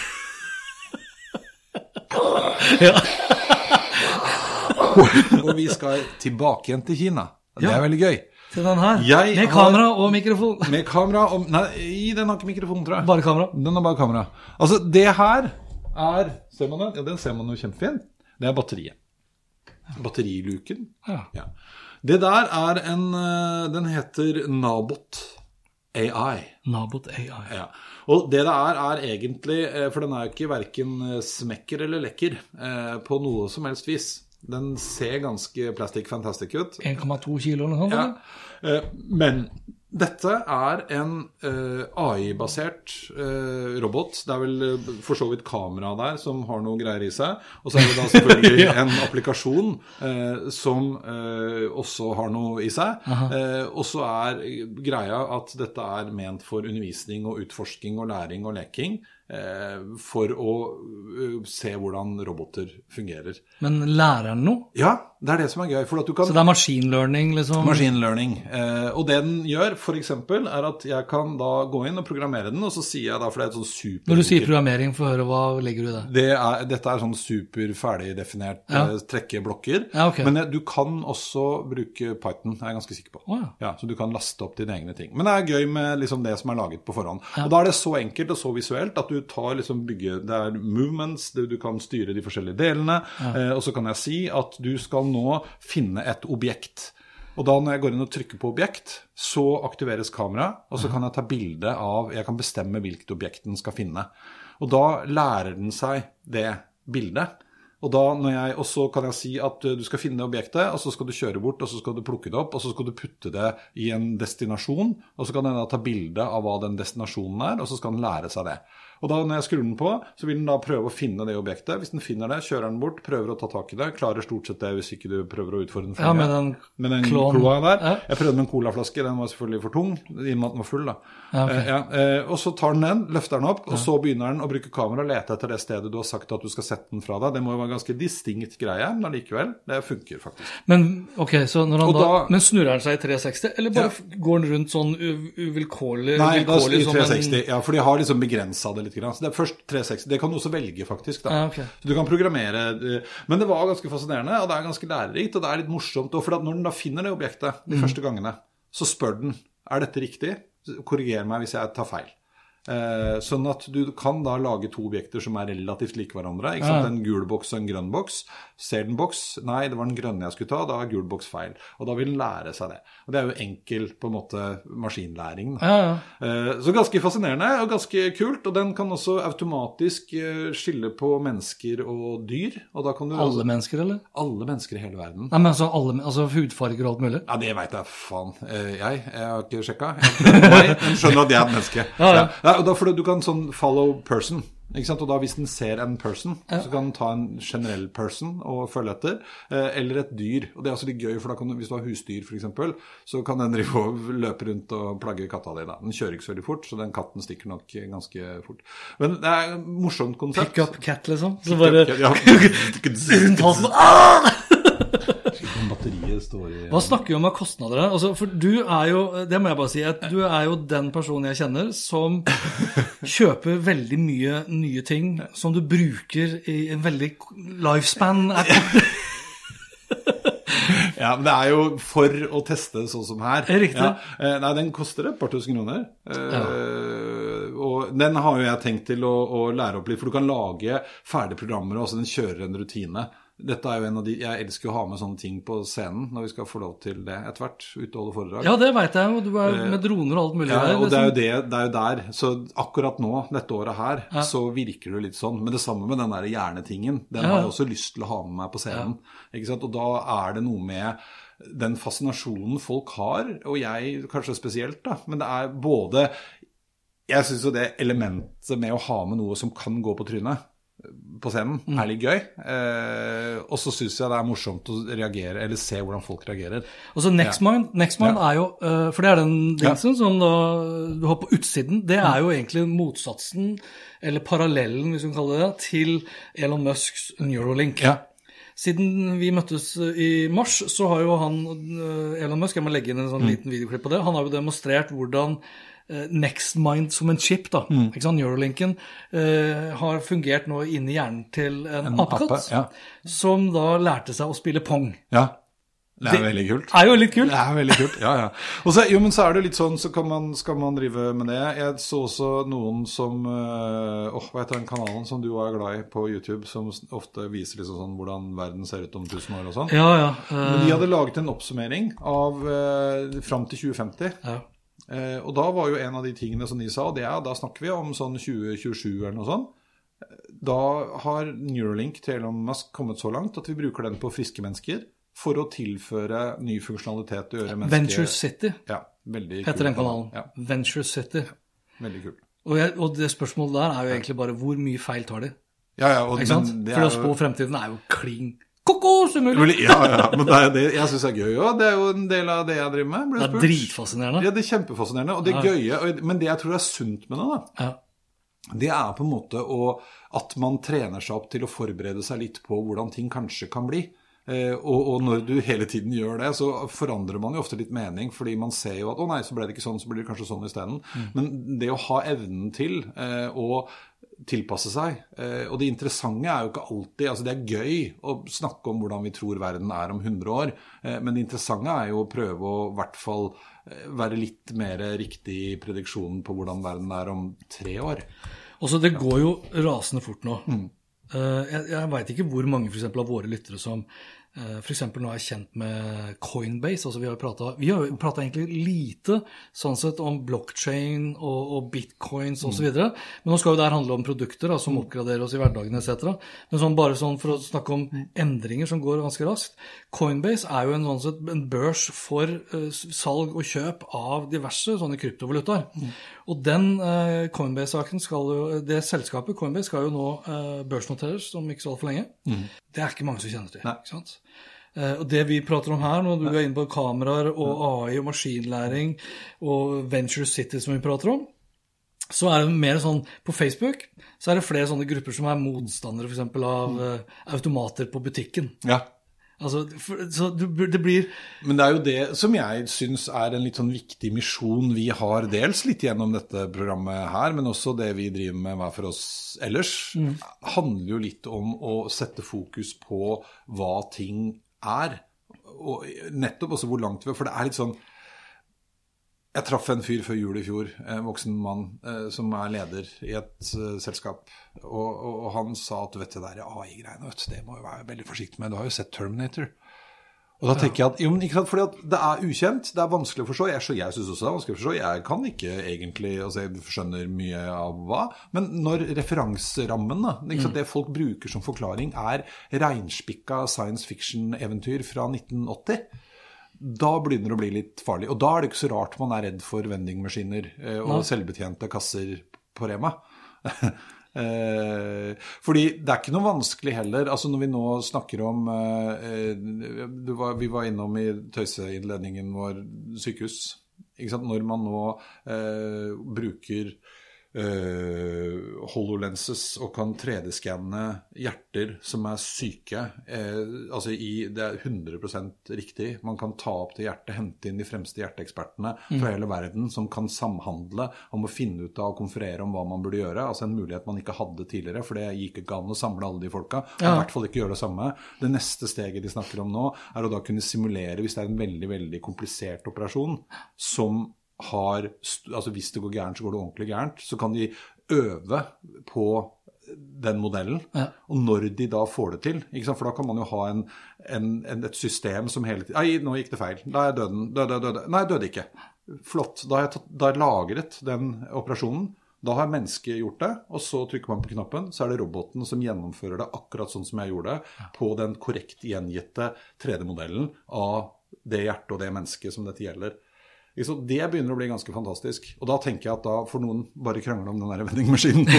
Og vi skal tilbake igjen til Kina. Det er veldig gøy. Til den her, med kamera og mikrofon. Med kamera og, nei, den har ikke mikrofon, tror jeg. Bare kamera. Den har bare kamera. Altså, det her er, ser man den? Ja, den ser man jo kjempefint. Det er batteriet. Batteriluken. Ja. Det der er den heter Nabot AI. Nabot AI. Ja. Og det er egentlig, for den jo ikke hverken smekker eller lekker på noe som helst vis. Den ser ganske plastic fantastic ut. 1,2 kilo eller noe sånt? Ja. Men dette en AI-basert robot. Det vel for så vidt kamera der som har noe greier i seg. Og så det da selvfølgelig en applikasjon som også har noe i seg. Og så greia at dette ment for undervisning og utforsking og læring og leking. For å se hvordan roboter fungerer. Men lærer den noe? Ja, det det som gøy. For at du kan... Så det machine learning liksom? Machine learning. Og det den gjør, for eksempel, at jeg kan da gå inn og programmere den, og så sier jeg da, for det et sånn super... Når du sier programmering, for å høre, hva legger du i det? Dette sånn super ferdigdefinert trekkeblokker. Ja, okay. Men du kan også bruke Python, jeg ganske sikker på. Ja, så du kan laste opp dine egne ting. Men det gøy med liksom det som laget på forhånd. Og da det så enkelt og så visuelt at du tar liksom det movements, du kan styre de forskjellige delene, og så kan jeg si at du skal nå finne et objekt. Og da når jeg går inn og trykker på objekt, så aktiveres kamera, og så kan jeg ta bilde av, jeg kan bestemme hvilket objekt den skal finne. Og da lærer den seg det bildet. Og så kan jeg si at du skal finne objektet, og så skal du kjøre bort, og så skal du plukke det opp, og så skal du putte det i en destinasjon, og så kan den da ta bilde av hva den destinasjonen og så skal den lære seg det. Og da når jeg skrur den på, så vil den da prøve å finne det objektet. Hvis den finner det, kjører den bort, prøver å ta tak i det, klarer stort sett det hvis ikke du prøver å utfordre den for med den kloa der. Ja. Jeg prøvde med en colaflaske, den var selvfølgelig for tung, i og med at den var full da. Og så tar den løfter den opp, og så begynner den å bruke kamera og lete etter det stedet du har sagt at du skal sette den fra deg. Det må jo være en ganske distinkt greie, men allikevel, det funker faktisk. Men, ok, så når han men snurrer den seg i 360, eller bare går den rundt sånn uvilkårlig? Nei, da i 360, for de har liksom begrenset det litt grann. Så det først 360, det kan du også velge faktisk da. Okay. Så du kan programmere, men det var ganske fascinerende, og det ganske lærerikt, og det litt morsomt, og for at når den da finner det objektet de første gangene, så spør den, dette riktig? Korriger meg hvis jeg tar feil. Sånn at du kan da lage to objekter som relativt like hverandre, ikke sant? En gul boks og en grønn boks. Ser den boks? Nei, det var den grønne jeg skulle ta, da gul boks feil. Og da vil den lære seg det. Og det jo enkel, på en måte, maskinlæring. Så ganske fascinerende og ganske kult, og den kan også automatisk skille på mennesker og dyr. Og da kan du alle mennesker, eller? Alle mennesker i hele verden. Nei, men altså hudfarger og alt mulig? Ja, det vet jeg, faen. Jeg har ikke sjekket. Jeg skjønner at jeg et menneske. Og da får du kan sånn follow person, ikke sant? Og da hvis den ser en person, så kan den ta en generell person og følge etter, eller et dyr. Og det også litt gøy, for da kan du, hvis du har husdyr for eksempel, så kan den drive og løpe rundt og plagge katta di da. Den kjører ikke så veldig fort, så den katten stikker nok ganske fort. Men det et morsomt konsept. Pick up cat liksom. Så bare... Rundt halsen. Batteriet står i... Hva snakker vi om av kostnader? Altså, for du jo, det må jeg bare si, at du jo den personen jeg kjenner som kjøper veldig mye nye ting som du bruker i en veldig lifespan. Ja, men det jo for å teste sånn som her. Riktig. Nei, den koster et par tusen kroner. Og den har jo jeg tenkt til å lære opp litt, for du kan lage ferdige programmer, og også den kjører en rutine. Dette jo en av de, jeg elsker å ha med sånne ting på scenen når vi skal få lov til det etter hvert, ut og holde foredrag. Ja, det vet jeg, og du med droner og alt mulig. Ja, og det jo der. Så akkurat nå, dette året her, så virker det litt sånn. Men det samme med den der hjernetingen, den har jeg også lyst til å ha med meg på scenen. Ikke sant? Og da det noe med den fascinasjonen folk har, og jeg kanskje spesielt da, men det både, jeg synes jo det elementet med å ha med noe som kan gå på trynet, på scenen litt gøy, og så synes jeg det morsomt å reagere, eller se hvordan folk reagerer. Og så Nextmind jo, for det den dingsen som da, du har på utsiden, det jo egentlig motsatsen, eller parallellen, hvis vi kan kalle det, til Elon Musks Neuralink. Siden vi møttes i mars, så har jo Elon Musk, jeg må legge inn en sånn liten videoklipp på det, han har jo demonstrert hvordan Nextmind som en chip da, ikke sant, Neuralinken har fungert nå inne i hjernen til en apekatt, som da lærte seg å spille Pong. Ja, det veldig kult. Det jo litt kult. Det veldig kult, ja. Og så, men så det litt sånn, så skal man drive med det. Jeg så også noen som, hva heter den kanalen som du glad i på YouTube, som ofte viser liksom sånn hvordan verden ser ut om 1000 år og sånn. Ja. Men de hadde laget en oppsummering av frem til 2050. Og da var jo en av de tingene som de sa, og da snakker vi om sånn 2027 eller noe sånt, da har Neuralink til Elon Musk kommet så langt at vi bruker den på friske mennesker for å tilføre ny funksjonalitet og gjøre mennesker... Venture City veldig heter den kanalen. Venture City. Veldig kult. Og det spørsmålet der jo egentlig bare hvor mye feil tar de? Og, ikke sant? For å spå fremtiden jo kling kokos umulig. Men det jeg synes gøy også. Det jo en del av det jeg driver med. Det dritfascinerende. Ja, det kjempefascinerende. Og det gøye, men det jeg tror sunt med det da, det på en måte at man trener seg opp til å forberede seg litt på hvordan ting kanskje kan bli. Og når du hele tiden gjør det, så forandrer man jo ofte litt mening, fordi man ser jo at, nei, så ble det ikke sånn, så blir det kanskje sånn i stedet. Men det å ha evnen til å tilpasse seg, og det interessante jo ikke alltid, altså det gøy å snakke om hvordan vi tror verden om 100 år, men det interessante jo å prøve å i hvert fall være litt mer riktig i prediksjonen på hvordan verden om 3 år. Og så det går jo rasende fort nå. Jeg vet ikke hvor mange for eksempel av våre lyttere som for eksempel nå kjent med Coinbase, altså vi har jo pratet egentlig lite sånn sett om blockchain og bitcoins og så videre, men nå skal jo det handle om produkter som oppgraderer oss i hverdagen etc. Men bare for å snakke om endringer som går ganske raskt. Coinbase jo en børs for salg og kjøp av diverse sånne kryptovalutaer. Og den Coinbase-saken det selskapet Coinbase skal jo nå børsnoteres om ikke så alt for lenge. Det ikke mange som kjenner til, ikke sant? Og det vi prater om her, når du inne på kameraer og AI og maskinlæring og Venture City som vi prater om, så det mer sånn, på Facebook, så det flere sånne grupper som motstandere for eksempel av automater på butikken. Ja. Altså, så det blir... Men det jo det som jeg synes en litt sånn viktig misjon vi har dels litt gjennom dette programmet her, men også det vi driver med hver for oss ellers, handler jo litt om å sette fokus på hva ting og nettopp også hvor langt vi for det litt sånn, jeg traff en fyr før jul i fjor, en voksen mann som leder i et selskap, og han sa at du vet det der AI-greiene, det må jo være veldig forsiktig med, du har jo sett Terminator. Og da tenker jeg at, jo, men ikke sant, fordi at det ukjent, det vanskelig å forstå, jeg synes også det vanskelig å forstå, jeg kan ikke egentlig, altså jeg skjønner mye av hva, men når referanserammen, ikke sant, det folk bruker som forklaring regnspikka science fiction-eventyr fra 1980, da begynner det å bli litt farlig, og da det ikke så rart man redd for vendingmaskiner og selvbetjente kasser på Rema. Fordi det ikke noe vanskelig heller, altså når vi nå snakker om vi var innom i tøyseinnledningen vår sykehus, ikke sant? Når man nå bruker HoloLenses og kan 3D-skanne hjerter som syke, altså det 100% riktig, man kan ta opp til hjertet, hente inn de fremste hjerteekspertene fra hele verden som kan samhandle om å finne ut av og konferere om hva man burde gjøre, altså en mulighet man ikke hadde tidligere, for det gikk ikke an å samle alle de folka, og i hvert fall ikke gjøre det samme. Det neste steget de snakker om nå å da kunne simulere, hvis det en veldig, veldig komplisert operasjon, som altså hvis det går gærent, så går det ordentlig gærent, så kan de øve på den modellen, og når de da får det til, ikke sant? For da kan man jo ha et system som hele tiden, nå gikk det feil, da døde, nei, døde ikke, flott, da har jeg lagret den operasjonen, da har mennesket gjort det, og så trykker man på knappen, så det roboten som gjennomfører det akkurat sånn som jeg gjorde det, på den korrekt gjengitte 3D-modellen av det hjertet og det mennesket som dette gjelder. Så det begynner å bli ganske fantastisk. Og da tenker jeg at da får noen bare krangle om den der vendingmaskinen.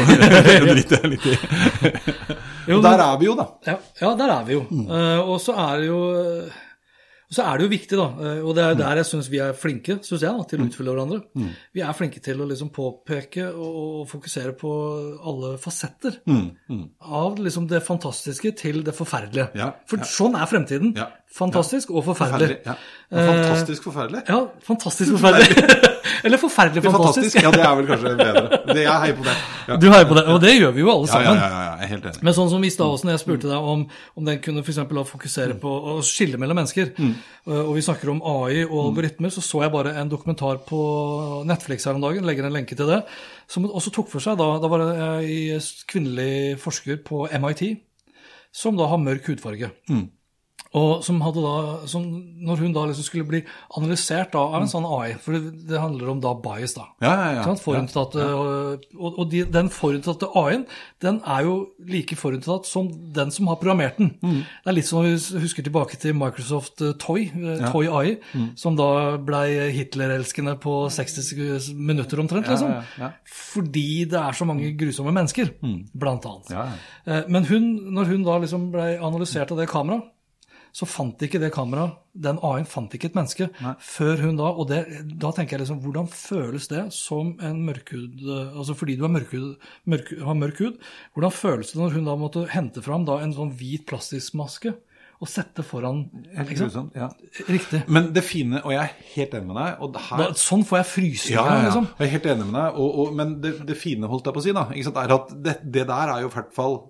Og der vi jo da. Ja, der vi jo. Og så det jo... Så det jo viktig da, og det der jeg synes vi flinke, synes jeg da, til å utfylle hverandre. Vi flinke til å liksom påpeke og fokusere på alle fasetter av liksom det fantastiske til det forferdelige. For sånn fremtiden. Fantastisk og forferdelig. Fantastisk forferdelig? Ja, fantastisk forferdelig. Eller forferdelig fantastisk. Ja, det vel kanskje bedre. Jeg heier på det. Du heier på det, og det gjør vi jo alle sammen. Ja, jeg helt enig. Men sånn som i Stavåsen, jeg spurte deg om den kunne for eksempel fokusere på å skille mellom mennesker, og vi snakker om AI og algoritmer, så jeg bare en dokumentar på Netflix her om dagen, legger en lenke til det, som også tok for seg, da var det en kvinnelig forsker på MIT, som da har mørk hudfarge. Og som hadde da, når hun da liksom skulle bli analysert da, av en sånn AI, for det handler om da bias da. Ja. Forutinntatte, og den forutinntatte AI-en, den jo like forutinntatt som den som har programmert den. Det litt som vi husker tilbake til Microsoft Toy AI, som da ble Hitler-elskende på 60 minutter omtrent, liksom. Fordi det så mange grusomme mennesker, blant annet. Men når hun da liksom ble analysert av det kameraet, så fant ikke det kameraet, den AI-en fant ikke et menneske, før hun da, og da tenker jeg liksom, hvordan føles det som en mørkhud, altså fordi du har mørk hud, hvordan føles det når hun da måtte hente fram da en sånn hvit plastikmaske, og sette foran, ikke sant? Riktig. Men det fine, og jeg helt enig med deg, og her... Sånn får jeg frysninger, liksom. Jeg helt enig med deg, men det fine holdt jeg på å si da, ikke sant, at det der jo i hvert fall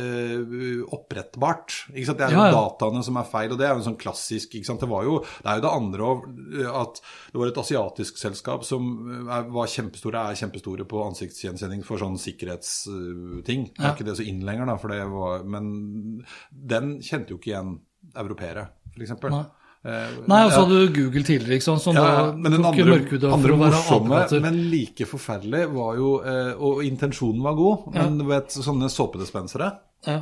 opprettbart, ikke sant? Det jo dataene som feil, og det jo en sånn klassisk, ikke sant? Det jo det andre at det var et asiatisk selskap som var kjempestore på ansiktsgjenkjenning for sånn sikkerhetsting. Det ikke det så inn lenger da, men den kjente jo ikke igjen europeere, for eksempel. Nei, og så hadde du Google tidligere, ikke sant? Men den andre morsomme, men like forferdelig var jo, og intensjonen var god, men du vet, sånne såpedispensere,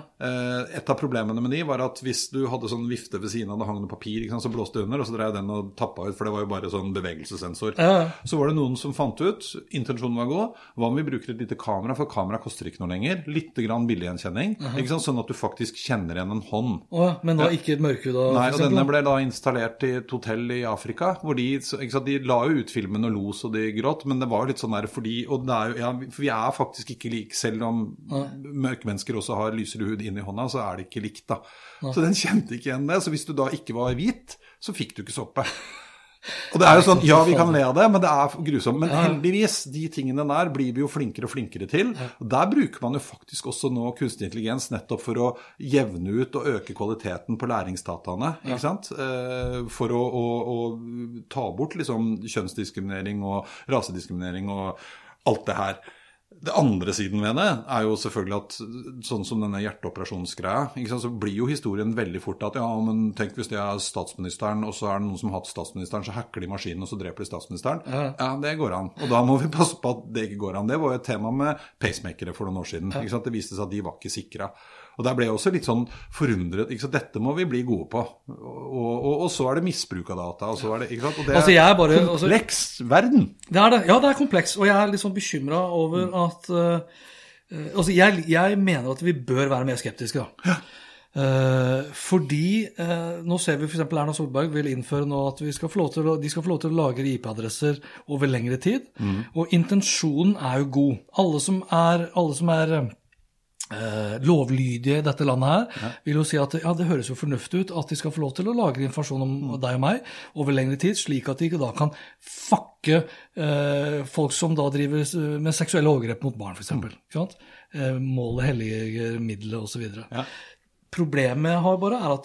et av problemene med de var at hvis du hadde sånn vifte ved siden av det hangende papir, ikke sant, så blåste under, og så drev den og tappet ut, for det var jo bare sånn bevegelsessensor. Så var det noen som fant ut, intensjonen var god, hva om vi bruker et lite kamera, for kamera koster ikke noe lenger, litt grann billiggjenkjenning, ikke sant, sånn at du faktisk kjenner igjen en hånd. Men da ikke et mørkhud da? Nei, og denne ble da installert i et hotell i Afrika, hvor de la jo ut filmen og los og de gråt, men det var jo litt sånn der, fordi, og det for vi faktisk ikke like, selv om mørkmennesker også har lysere hud inn i hånda, så det ikke likt da. Så den kjente ikke igjen det, så hvis du da ikke var hvit, så fikk du ikke såpe. Og det jo sånn, vi kan le av det, men det grusomt. Men heldigvis, de tingene der blir vi jo flinkere og flinkere til. Og der bruker man jo faktisk også nå kunstig intelligens nettopp for å jevne ut og øke kvaliteten på læringsdataene, ikke sant? For å ta bort liksom kjønnsdiskriminering og rasediskriminering og alt det her. Det andre siden ved det jo selvfølgelig at sånn som denne hjerteoperasjonsgreia, ikke sant, så blir jo historien veldig fort at men tenk hvis det statsministeren, og så det noen som har hatt statsministeren, så hacker de maskinen, og så dreper de statsministeren. Det går an. Og da må vi passe på at det ikke går an. Det var jo et tema med pacemakere for noen år siden. Ikke sant? Det viste seg at de var ikke sikret. Og der ble jeg også litt sånn forundret, ikke sant? Dette må vi bli gode på. Og så det misbruk av data, og så det, ikke sant? Og det altså, kompleks verden. Det det. Ja, det kompleks, og jeg litt sånn bekymret over at altså jeg mener at vi bør være mer skeptiske da. Fordi nå ser vi for eksempel Erna Solberg vil innføre nå at de skal få lov til å lagre IP-adresser over lengre tid, og intensjonen jo god. Alle som er lovlydige i dette landet her, vil jo si at det høres jo fornuftig ut at de skal få lov til å lagre informasjon om deg og meg over lengre tid, slik at de ikke da kan fucke folk som da driver med seksuelle overgrep mot barn, for eksempel. Målet helliger middelet og så videre. Problemet jeg har bare at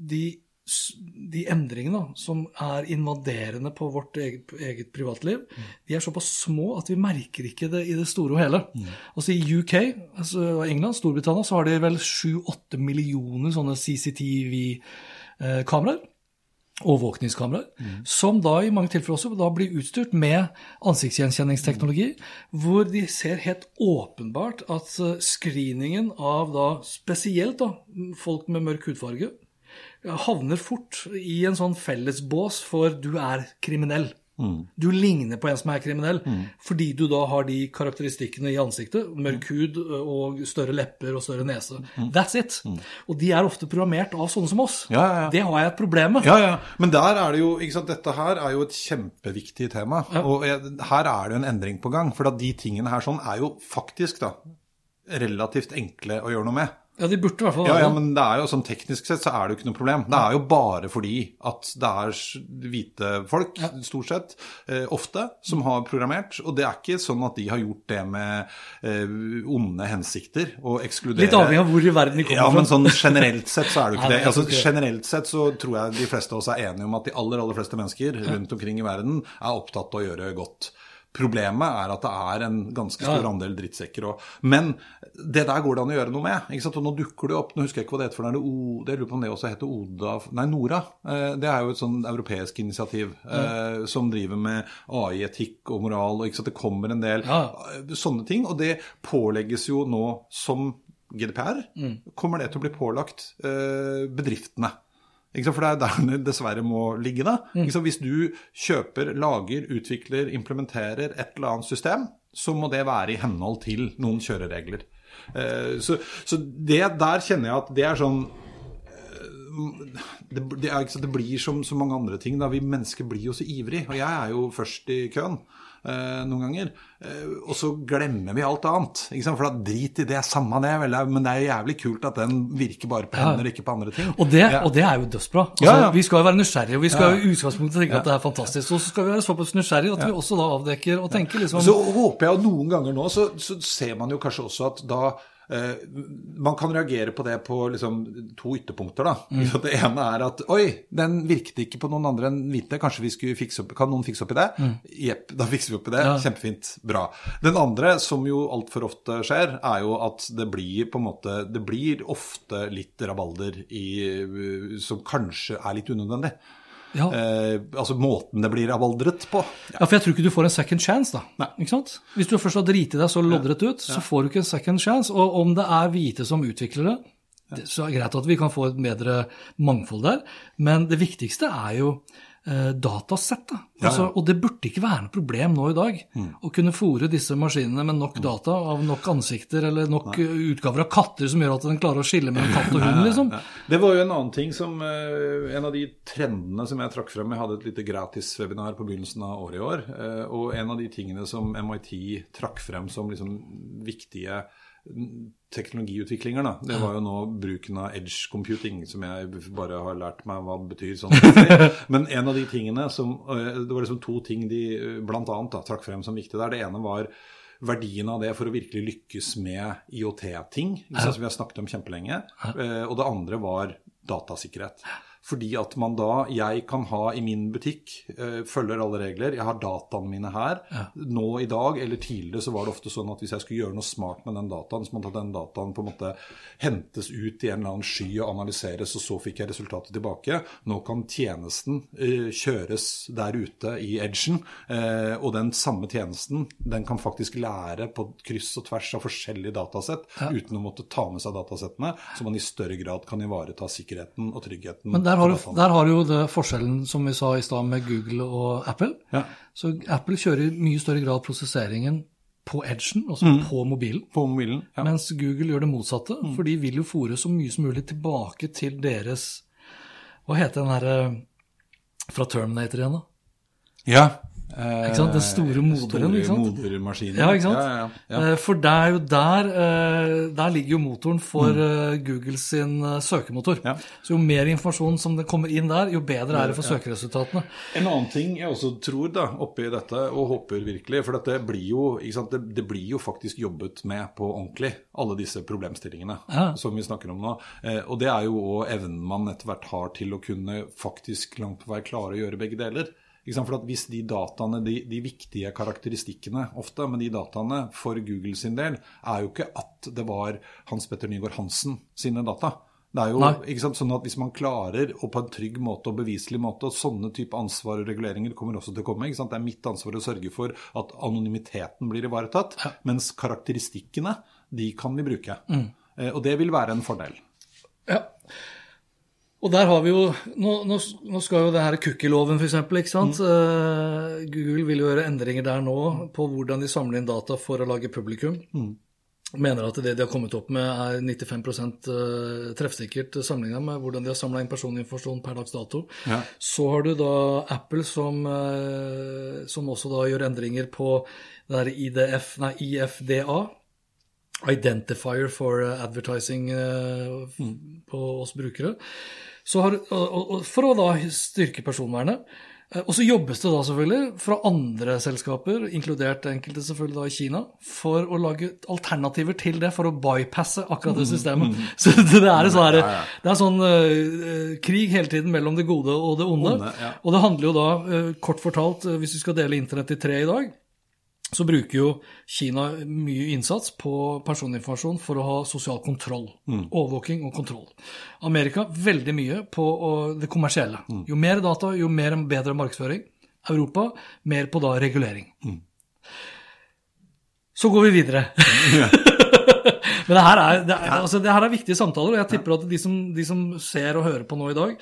de endringene som invaderende på vårt eget privatliv, de såpass små at vi merker ikke det i det store og hele. Altså i UK, altså England, Storbritannia, så har de vel 7-8 millioner sånne CCTV-kameraer, overvåkningskameraer, som da i mange tilfeller også da blir utstyrt med ansiktsgjenkjenningsteknologi, hvor de ser helt åpenbart at screeningen av da, spesielt da, folk med mørk hudfarge, havner fort i en sånn fellesbås for du kriminell. Du ligner på en som kriminell, fordi du da har de karakteristikkene i ansiktet, mørk hud og større lepper og større nese. That's it. Og de ofte programmert av sånne som oss. Det har jeg et problem med. Men der det jo, ikke sant, dette her jo et kjempeviktig tema, og her det jo en endring på gang, for at de tingene her sånn jo faktisk da relativt enkle å gjøre noe med. Ja, de burde I hvert fall. Men det jo sånn teknisk sett så det jo ikke noe problem. Det jo bare fordi at det hvite folk, stort sett, ofte, som har programmert, og det ikke sånn at de har gjort det med onde hensikter, og ekskludere... Litt avhengig av hvor I verden de kommer fra. Ja, men sånn generelt sett så det jo ikke det. Altså, generelt sett så tror jeg de fleste av oss enige om at de aller fleste mennesker rundt omkring I verden opptatt av å gjøre godt Problemet at det en ganske stor andel drittsekker. Men det der går det an å gjøre noe med. Ikke sant? Og nå dukker det opp, nå husker jeg ikke hva det heter, for det jeg lurer på om det også heter Nora. Det jo et sånn europeisk initiativ som driver med AI, etikk og moral, og ikke sant? Det kommer en del sånne ting, og det pålegges jo nå som GDPR, kommer det til å bli pålagt bedriftene. For det der det dessverre må ligge da. Hvis du kjøper, lager, utvikler, implementerer et eller annet system, så må det være i henhold til noen kjøreregler. Så det der kjenner jeg at det sånn, det blir som så mange andre ting da. Vi mennesker blir jo så ivrig, og jeg jo først i køen noen ganger, og så glemmer vi alt annet, for da drit i det samme det, vel, men det jævlig kult at den virker bare på hender, ikke på andre ting. Og det jo dødsbra. Vi skal jo være nysgjerrige, og vi skal jo i utgangspunktet tenke at det fantastisk, og så skal vi være såpass nysgjerrige at vi også da avdekker og tenker liksom... Så håper jeg at noen ganger nå, så ser man jo kanskje også at da man kan reagere på det på liksom 2 ytterpunkter da. Det ene at, oi, den virket ikke på noen andre enn hvite, kanskje vi skulle fikse opp, kan noen fikse opp i det? Jepp, da fikser vi opp i det, kjempefint, bra. Den andre, som jo alt for ofte skjer, jo at det blir på en måte, det blir ofte litt rabalder som kanskje litt unødvendig. Altså måten det blir avaldret på. For jeg tror ikke du får en second chance da. Nei. Ikke sant? Hvis du først har dritet deg så loddret ut, så får du ikke en second chance. Og om det hvite som utvikler det, så greit at vi kan få et bedre mangfold der. Men det viktigste jo datasett da. Altså, og det burde ikke være noe problem nå i dag å kunne fôre disse maskinene med nok data av nok ansikter eller nok utgaver av katter som gjør at den klarer å skille mellom katt og hund liksom. Det var jo en annen ting som en av de trendene som jeg trakk frem. Jeg hadde et lite gratis webinar på begynnelsen av året i år, og en av de tingene som MIT trakk frem som liksom viktige teknologiutviklinger da, det var jo nå bruken av edge computing som jeg bare har lært meg hva det betyr sånn. Men en av de tingene som, det var liksom 2 ting de blant annet da, trakk frem som viktig der. Det ene var verdien av det for å virkelig lykkes med IoT-ting, som vi har snakket om kjempelenge, og det andre var datasikkerhet. Fordi at man da, jeg kan ha i min butikk, følger alle regler, jeg har dataene mine her, nå i dag eller tidligere så var det ofte sånn at hvis jeg skulle gjøre noe smart med den dataen, så måtte den dataen på en måte hentes ut i en eller annen sky og analyseres, og så fikk jeg resultatet tilbake. Nå kan tjenesten kjøres der ute i edgen, og den samme tjenesten, den kan faktisk lære på kryss og tvers av forskjellige datasett, uten å måtte ta med seg datasettene, så man i større grad kan ivareta sikkerheten og tryggheten. Men der har du jo det forskjellen som vi sa i sted med Google og Apple. Så Apple kjører i mye større grad prosesseringen på edgen, altså på mobilen. På mobilen, Mens Google gjør det motsatte, for de vil jo fôre så mye som mulig tilbake til deres, hva heter den her fra Terminator igjen da? Ikke sant? Den store moderen, ikke sant? Modermaskinen. Ja, ikke sant? For det jo der ligger jo motoren for Google sin søkemotor. Så jo mer informasjon som det kommer inn der, jo bedre det for søkeresultatene. En annen ting jeg også tror da, oppi dette, og håper virkelig, for dette blir jo, ikke sant, det blir jo faktisk jobbet med på ordentlig, alle disse problemstillingene som vi snakker om nå. Og det jo også evnen man etter hvert har til å kunne faktisk langt på vei klare å gjøre begge deler. For at hvis de dataene, de viktige karakteristikkene ofte, men de dataene for Google sin del jo ikke at det var Hans Petter Nygaard Hansen sine data. Det jo ikke sant, sånn at hvis man klarer og på en trygg måte og beviselig måte, og sånne type ansvar og reguleringer kommer også til å komme, ikke sant? Det mitt ansvar å sørge for at anonymiteten blir ivaretatt, mens karakteristikkene, de kan vi bruke. Og det vil være en fordel. Og der har vi jo, nå skal jo det her cookie-loven for eksempel, ikke sant? Google vil jo gjøre endringer der nå på hvordan de samler inn data for å lage publikum. Mener at det de har kommet opp med 95% treffsikkert sammenlignet med hvordan de har samlet inn personinformasjon per dags dato. Så har du da Apple som også da gjør endringer på det her IFDA, Identifier for Advertising på oss brukere. For å da styrke personvernet. Og så jobbes det da selvfølgelig fra andre selskaper, inkludert enkelte selvfølgelig da i Kina, for å lage alternativer til det, for å bypasse akkurat det systemet. Så det sånn krig hele tiden mellom det gode og det onde. Og det handler jo da, kort fortalt, hvis vi skal dele internett i 3 i dag, så bruker jo Kina mye innsats på personinformasjon for å ha sosial kontroll, overvåking og kontroll. Amerika veldig mye på det kommersielle. Jo mer data, jo bedre markedsføring. Europa mer på da regulering. Så går vi videre. Men det her er viktige samtaler, og jeg tipper at de som ser og hører på nå i dag,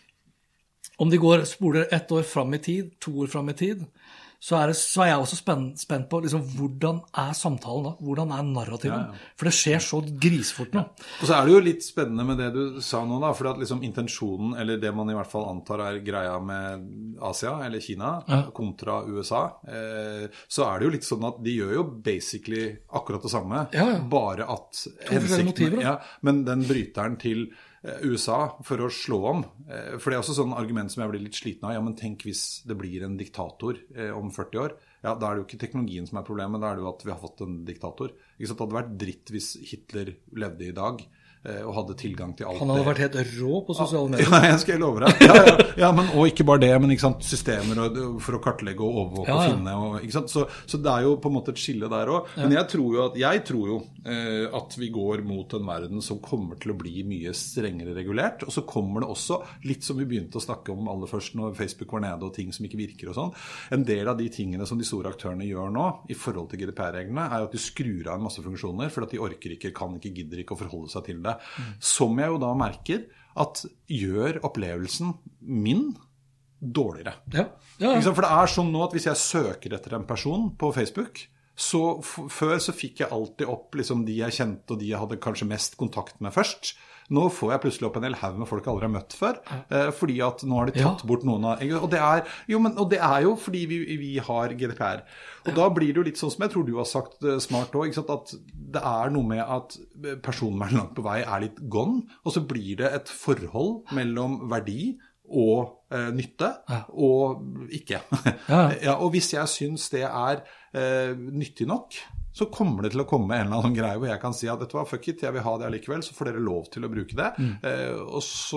om de spoler 1 år fram i tid, 2 år fram i tid, så er jeg også spent på liksom, hvordan samtalen da? Hvordan narrativet? For det skjer så grisfort nå. Og så det jo litt spennende med det du sa nå da, for at liksom intensjonen, eller det man i hvert fall antar greia med Asia, eller Kina, kontra USA, så det jo litt sånn at de gjør jo basically akkurat det samme, bare at hensikten, men den bryteren til USA for å slå om, for det også sånn argument som jeg blir litt sliten av, ja, men tenk hvis det blir en diktator om 40 år, ja, da det jo ikke teknologien som problemet, da det jo at vi har fått en diktator. Ikke sant, det hadde vært dritt hvis Hitler levde i dag, og hadde tilgang til alt det. Han hadde vært helt rå på sosiale medier. Ja, jeg skal love deg. Ja, men, og ikke bare det, men ikke sant, systemer for å kartlegge og overvåke og finne. Og, ikke sant? Så det jo på en måte et skille der også. Men jeg tror jo at vi går mot en verden som kommer til å bli mye strengere regulert, og så kommer det også, litt som vi begynte å snakke om aller først når Facebook var nede og ting som ikke virker og sånn, en del av de tingene som de store aktørene gjør nå i forhold til GDPR-reglene jo at de skrur av en masse funksjoner, for at de orker ikke, kan ikke, gidder ikke å forholde seg til det. Som jeg jo da merker at gjør opplevelsen min dårligere. For det sånn nå at hvis jeg søker etter en person på Facebook, så før så fikk jeg alltid opp liksom de jeg kjente og de jeg hadde kanskje mest kontakt med først. Nå får jeg plutselig opp en hel haug med folk jeg aldri har møtt før, fordi at nå har de tatt bort noen av, og det jo fordi vi har GDPR. Og da blir det jo litt sånn som jeg tror du har sagt smart også, ikke sant? At det noe med at personvern langt på vei litt gone, og så blir det et forhold mellom verdi og nytte, og ikke. Og hvis jeg synes det nyttig nok, så kommer det til å komme en eller annen greie hvor jeg kan si at dette var fuck it, jeg vil ha det allikevel, så får dere lov til å bruke det, og så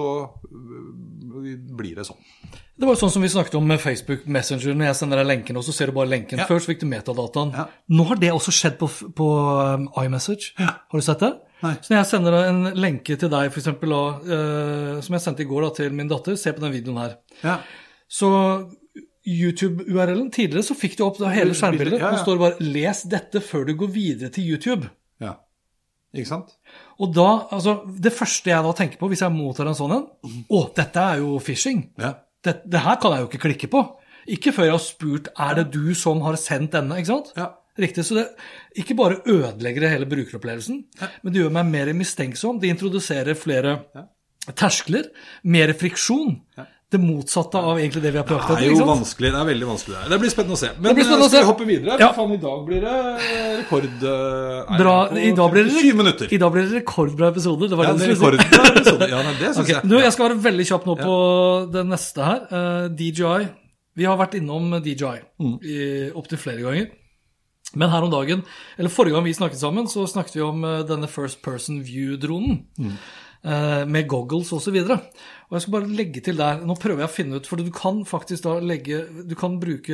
blir det sånn. Det var sånn som vi snakket om med Facebook Messenger, når jeg sender deg lenken, og så ser du bare lenken. Før så fikk du metadataen. Nå har det også skjedd på iMessage. Har du sett det? Nei. Så når jeg sender en lenke til deg, for eksempel, som jeg sendte i går da, til min datter, se på den videoen her. Så YouTube-URL-en tidligere så fikk du opp hele skjermbildet, og står det bare, les dette før du går videre til YouTube. Ja, ikke sant? Og da, altså, det første jeg da tenker på, hvis jeg mottar en sånn en, dette jo phishing. Det her kan jeg jo ikke klikke på. Ikke før jeg har spurt, det du som har sendt denne, ikke sant? Riktig, så det ikke bare ødelegger det hele brukeropplevelsen, men det gjør meg mer mistenksom. Det introduserer flere terskler, mer friksjon. Det motsatte av egentlig det vi har prøvd etter, ikke sant? Det jo vanskelig, det veldig vanskelig. Det blir spennende å se. Men skal vi hoppe videre? Faen, i dag blir det rekord... I dag blir det 20 minutter. I dag blir det rekordbra episode. Det det rekordbra episode. Ja, det synes jeg. Du, jeg skal være veldig kjapp nå på det neste her. DJI. Vi har vært innom DJI opp til flere ganger. Men her om dagen, eller forrige gang vi snakket sammen, så snakket vi om denne first person view-dronen. Med goggles og så videre. Og jeg skal bare legge til der, nå prøver jeg å finne ut, for du kan faktisk da du kan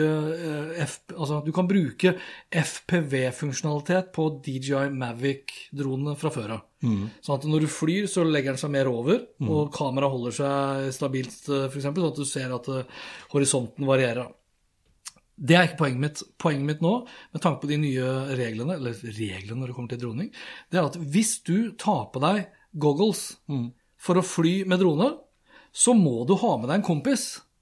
bruke FPV-funksjonalitet på DJI Mavic-dronene fra før av. Sånn at når du flyr, så legger den seg mer over, og kamera holder seg stabilt, for eksempel, sånn at du ser at horisonten varierer. Det ikke poenget mitt. Poenget mitt nå, med tanke på de nye reglene, eller reglene når det kommer til droning, det at hvis du tar på deg goggles for å fly med drone, så må du ha med deg en kompis.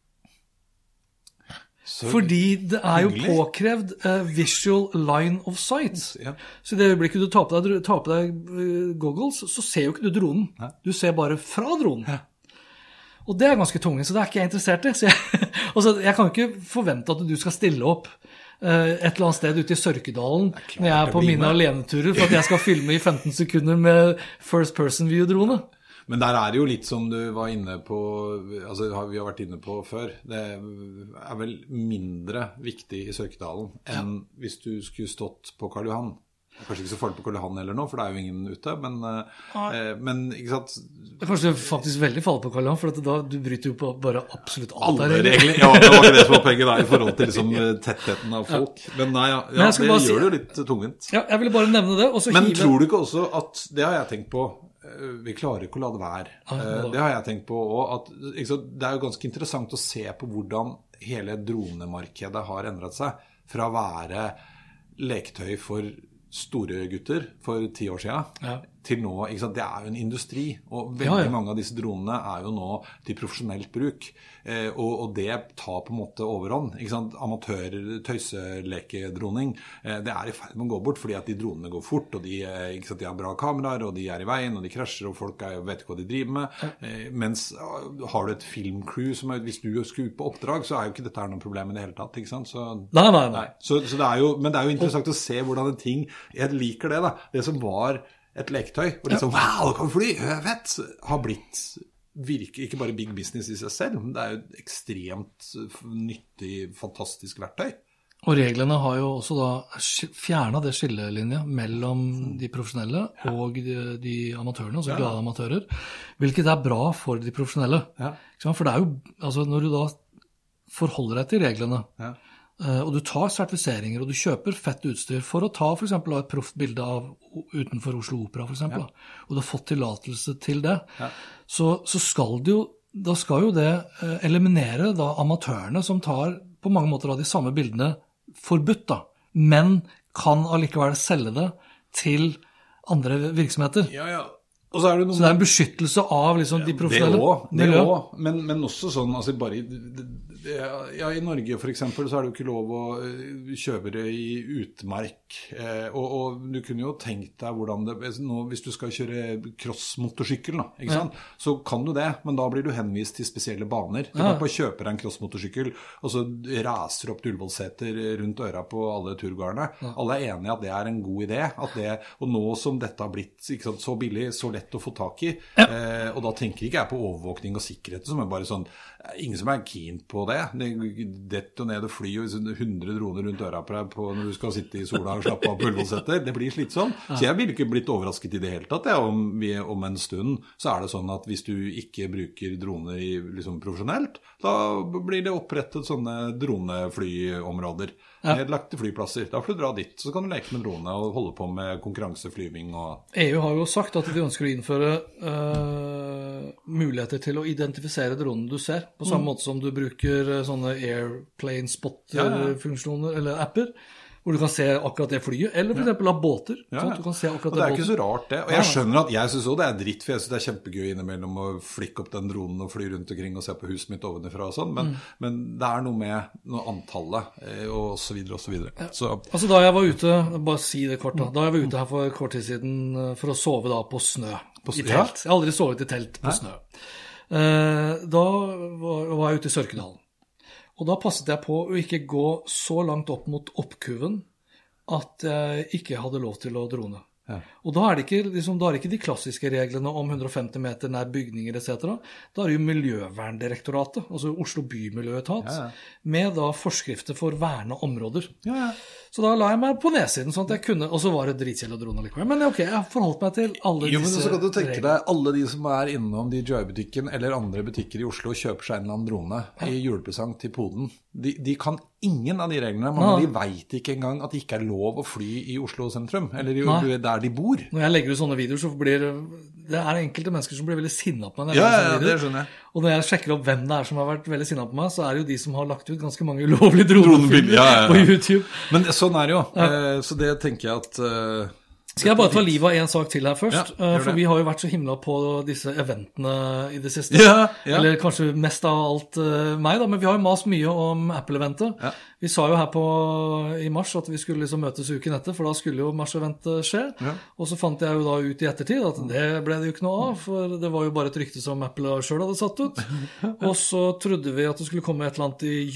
Fordi det jo påkrevd visual line of sight. Så i det øyeblikket du tar på deg goggles, så ser jo ikke du dronen. Du ser bare fra dronen. Og det ganske tungt, så det ikke jeg interessert i. Så jeg kan jo ikke forvente at du skal stille opp et eller annet sted ute i Sørkedalen når jeg på mine aleneturer for at jeg skal filme i 15 sekunder med first person view-drone. Men der det jo litt som du var inne på, altså vi har vært inne på før, det vel mindre viktig i Sørkedalen enn hvis du skulle stått på Karl Johan. Kanskje ikke så farlig på Karl Johan eller noe, for det jo ingen ute, men ikke sant? Det kanskje faktisk veldig farlig på Karl Johan, for da du bryter jo på bare absolutt alt alle regler. Ja, det var ikke det som var poenget da, i forhold til liksom, tettheten av folk. Men nei, det gjør det jo litt tungvint. Ja, jeg ville bare nevne det. Men tror du ikke også at, det har jeg tenkt på, vi klarer ikke å la det være. Det har jeg tenkt på også, at det jo ganske interessant å se på hvordan hele dronemarkedet har endret seg, fra å være leketøy for store gutter for 10 år siden, til nå, ikke sant? Det jo en industri, og veldig mange av disse dronene jo nå til profesjonelt bruk, og det tar på en måte overhånd, ikke sant? Tøyselekedroning, det i ferd med å gå bort, fordi at de dronene går fort, og ikke sant, de har bra kameraer, og de i veien, og de krasjer, og folk vet ikke hva de driver med, mens har du et filmcrew, som hvis du skal ut på oppdrag, så jo ikke dette noen problem i det hele tatt, ikke sant? Så, nei. Så det jo, men det jo interessant å se hvordan en ting, jeg liker det da, det som var et leketøy, og liksom, wow, det kan fly, vet, har blitt ikke bare big business i seg selv, men det jo et ekstremt nyttig, fantastisk verktøy. Og reglene har jo også da fjernet det skillelinje mellom de profesjonelle og de amatørene, altså glade amatører, hvilket bra for de profesjonelle. For det jo, altså når du da forholder deg til reglene, og du tar sertifiseringer, og du kjøper fett utstyr for å ta for eksempel et proft bilde av utenfor Oslo Opera for eksempel, og du har fått tillatelse til det, så skal det jo, da skal jo det eliminere da amatørene som tar på mange måter av de samme bildene forbudt da, men kan allikevel selge det til andre virksomheter. Og så det så det en beskyttelse av liksom, de profesjonelle. Det også, men også sånn, altså bare i Norge for eksempel så det jo ikke lov å kjøpe det i utmark, og du kunne jo tenkt deg hvordan det, nå, hvis du skal kjøre crossmotorsykkel da, ikke sant? Så kan du det, men da blir du henvist til spesielle baner. Du kan bare kjøpe deg en crossmotorsykkel, og så raser opp Ullevålseter rundt øra på alle turgårdene. Alle enige i at det en god idé, at det, og nå som dette har blitt ikke sant, så billig, så lett å få tak i, og da tenker ikke jeg på overvåkning og sikkerhet, som bare sånn, ingen som keen på det. Dett og ned og fly og 100 droner rundt øra på deg når du skal sitte i sola og slappe av på Ullevålseter. Det blir slitsomt. Så jeg ville ikke blitt overrasket i det hele tatt. Om en stund så det sånn at hvis du ikke bruker droner liksom profesjonelt, da blir det opprettet sånne droneflyområder. Nedlagte flyplasser. Da får du dra dit, så kan du leke med droner og holde på med konkurranseflyving. EU har jo sagt at de ønsker å innføre muligheter til å identifisere dronen du ser, på samme måte som du bruker sånne airplane spotter-funksjoner eller apper, hvor du kan se akkurat det flyet, eller for eksempel av båter, sånn at du kan se akkurat det båten. Og det ikke så rart det, og jeg skjønner at jeg synes også det dritt, for jeg synes det kjempegøy innimellom å flikke opp den dronen og fly rundt omkring og se på huset mitt ovenifra og sånn, men det noe med noe antallet, og så videre og så videre. Så. Altså da jeg var ute, bare si det kort da jeg var ute her for kort tid siden for å sove da på snø, i telt. Jeg har aldri sovet i telt på snø. Da var jeg ute i Sørkedalen. Og da passet jeg på å ikke gå så langt opp mot oppkuven at jeg ikke hadde lov til å drone. Og da det ikke, liksom, da det ikke de klassiske reglene om 150 meter nær bygninger etc. Da det jo Miljøverndirektoratet, altså Oslo Bymiljøetat, med da forskrifter for verne områder. Så da la jeg meg på nedsiden, sånn at jeg kunne, og så var det dritkjell og drone likevel. Men ok, jeg forholdt meg til alle disse men så kan du tenke deg, alle de som innom DJI-butikken eller andre butikker i Oslo og kjøper seg en eller annen drone i julepresang til poden, de kan ingen av de reglene, men de vet ikke engang at det ikke lov å fly i Oslo sentrum, eller der de bor. Når jeg legger ut sånne videoer, så blir det enkelte mennesker som blir veldig sinnet på meg. Det skjønner jeg. Og når jeg sjekker opp hvem det som har vært veldig sinnet på meg, så det jo de som har lagt ut ganske mange ulovlige dronefilmer på YouTube. Men sånn det jo. Så det tenker jeg at... Skal jeg bare ta livet av en sak til her først? For vi har jo vært så himla på disse eventene i det siste. Eller kanskje mest av alt meg da, men vi har jo mast mye om Apple-eventet. Vi sa jo her i mars at vi skulle liksom møtes uken etter, for da skulle jo mars-eventet skje. Og så fant jeg jo da ut i ettertid at det ble det jo ikke noe av, for det var jo bare et rykte som Apple selv hadde satt ut. Og så trodde vi at det skulle komme et eller annet i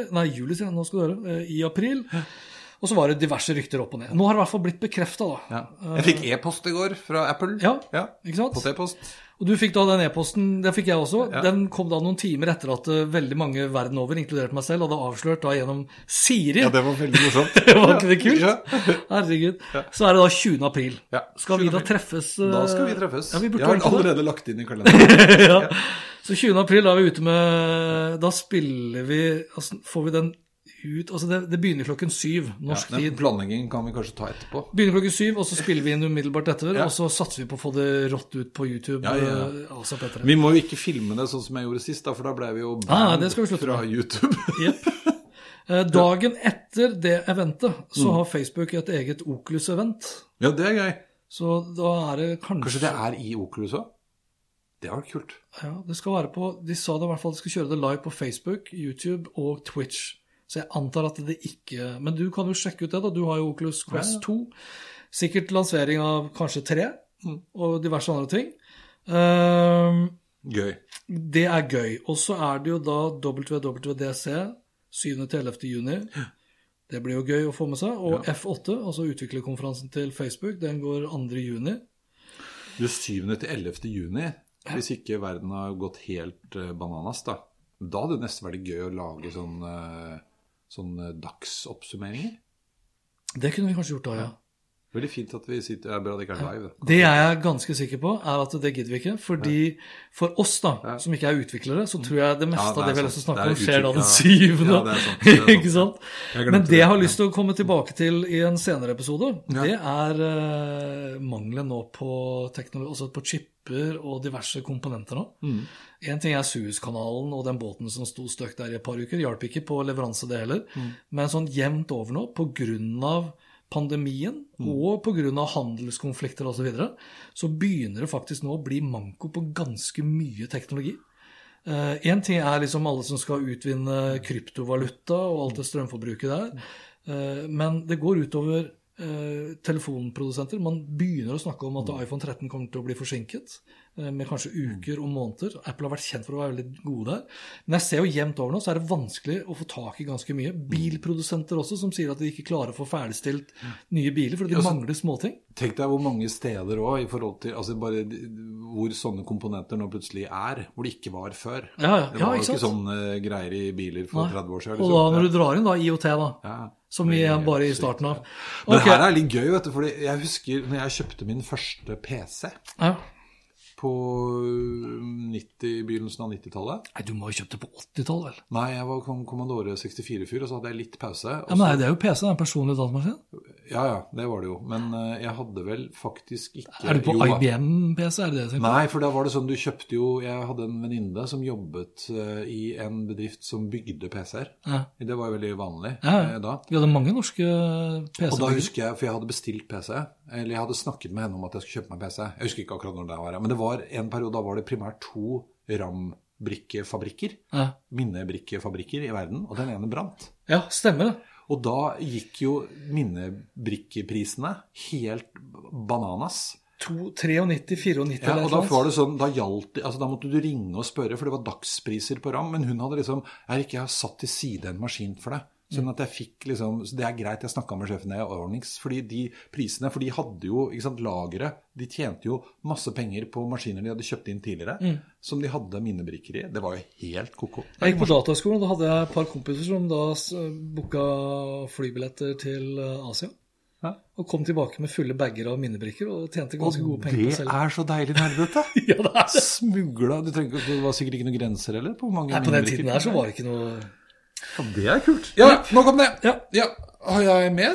i april. Og så var det diverse rykter opp og ned. Nå har det i hvert fall blitt bekreftet da. Jeg fikk e-post i går fra Apple. Ikke sant? På e-post. Og du fikk da den e-posten, det fikk jeg også, den kom da noen timer etter at veldig mange verden over, inkludert meg selv, hadde avslørt da gjennom Siri. Ja, det var veldig morsomt. Det var ikke det kult? Herregud. Så er det da 20. april. Skal vi da treffes? Da skal vi treffes. Ja, jeg har allerede lagt inn i kalenderen. Så 20. april da er vi ute med, da spiller vi, altså får vi den ut, altså det begynner klokken 7 norsk tid. Planlegging kan vi kanskje ta etterpå. Begynner klokken 7, og så spiller vi inn umiddelbart etter, og så satser vi på å få det rått ut på YouTube. Vi må jo ikke filme det sånn som jeg gjorde sist da, for da ble vi jo banned fra YouTube. Dagen etter det eventet, så har Facebook et eget Oculus-event. Ja, det er gøy. Så da er det Kanskje det er i Oculus også? Det har vært kult. Ja, det skal være på, de sa det i hvert fall, de skal kjøre det live på Facebook, YouTube og Twitch. Så jeg antar at det ikke... Men du kan jo sjekke ut det da, du har jo Oculus Quest 2, sikkert lansering av kanskje 3, og diverse andre ting. Gøy. Det er gøy. Og så er det jo da WWDC, 7.–11. juni. Det blir jo gøy å få med seg. Og F8, altså utviklerkonferansen til Facebook, den går 2. juni. Det 7.–11. juni, hvis ikke verden har gått helt bananas da hadde det nesten vært gøy å lage sånn dagsoppsummeringer. Det kunne vi kanskje gjort da, ja. Veldig fint at vi sitter, bra det ikke er live. Det jeg er ganske sikker på er at det gidder vi ikke, fordi for oss da, som ikke er utviklere, så tror jeg det meste av det vi har lyst til å snakke om skjer da den 7. Ja, det er sant. Ikke sant? Men det jeg har lyst til å komme tilbake til i en senere episode, det er mangelen nå på teknologi, altså på chipper og diverse komponenter nå. En ting er Suezkanalen og den båten som stod støkt der i et par uker, hjalp ikke på leveranse det heller, men sånn jevnt over nå, på grunn av pandemien og på grunn av handelskonflikter og så videre, så begynner det faktisk nå å bli manko på ganske mye teknologi. En ting er liksom alle som skal utvinne kryptovaluta og alt det strømforbruket der, men det går utover telefonprodusenter. Man begynner å snakke om at iPhone 13 kommer til å bli forsinket med kanskje uker og måneder. Apple har vært kjent for å være veldig gode der. Men jeg ser jo jevnt over nå, så er det vanskelig å få tak i ganske mye. Bilprodusenter også, som sier at de ikke klarer å få ferdigstilt nye biler, fordi de mangler småting. Tenk deg hvor mange steder også, i forhold til, altså bare hvor sånne komponenter nå plutselig er, hvor det ikke var før. Det var jo ikke sånne greier i biler for 30 år siden. Og da, når du drar inn da, IoT da, som vi er bare i starten av. Men her er litt gøy, vet du, fordi jeg husker når jeg kjøpte min første PC, på begynnelsen av 90-tallet. Nei, du må jo kjøpt det på 80-tallet, vel? Nei, jeg var Commodore 64-fyr, og så hadde jeg litt pause. Ja, men det er jo PC, det er en personlig datamaskin. Ja, det var det jo. Men jeg hadde vel faktisk ikke... Er du på IBM-PC, er det det? Nei, for da var det sånn, du kjøpte jo... Jeg hadde en venninne som jobbet i en bedrift som bygde PC-er. Det var jo veldig vanlig da. Vi hadde mange norske PC-er. Og da husker jeg, for jeg hadde bestilt PC, eller jeg hadde snakket med henne om at jeg skulle kjøpe meg PC. Jeg husker ikke akkurat når det var, men det var en periode, da var det primært 2 RAM-brikkefabrikker, minnebrikkefabrikker i verden, og den ene brant. Ja, stemmer det. Og da gikk jo minnebrikkeprisene helt bananas. 93, 94 og da var det sånn, da måtte du ringe og spørre, for det var dagspriser på RAM, men hun hadde liksom, jeg har satt til side en maskin for deg. Sånn at jeg fikk liksom, så det er greit, jeg snakket med sjefen i Ornix, fordi de prisene, for de hadde jo, ikke sant, lagere, de tjente jo masse penger på maskiner de hadde kjøpt inn tidligere, som de hadde minnebrikker i. Det var jo helt koko. Jeg gikk på dataskolen, og da hadde jeg et par kompiser som da booket flybilletter til Asia, og kom tilbake med fulle bagger av minnebrikker, og tjente ganske gode penger på selv. Og det er så deilig nerdete. Ja, det er det. Smugla, det var sikkert ikke noen grenser, eller? På mange minnebrikker. På den tiden her så var det ikke noe... Ja, det er kult. Ja, nå kom det. Ja. Har jeg mer?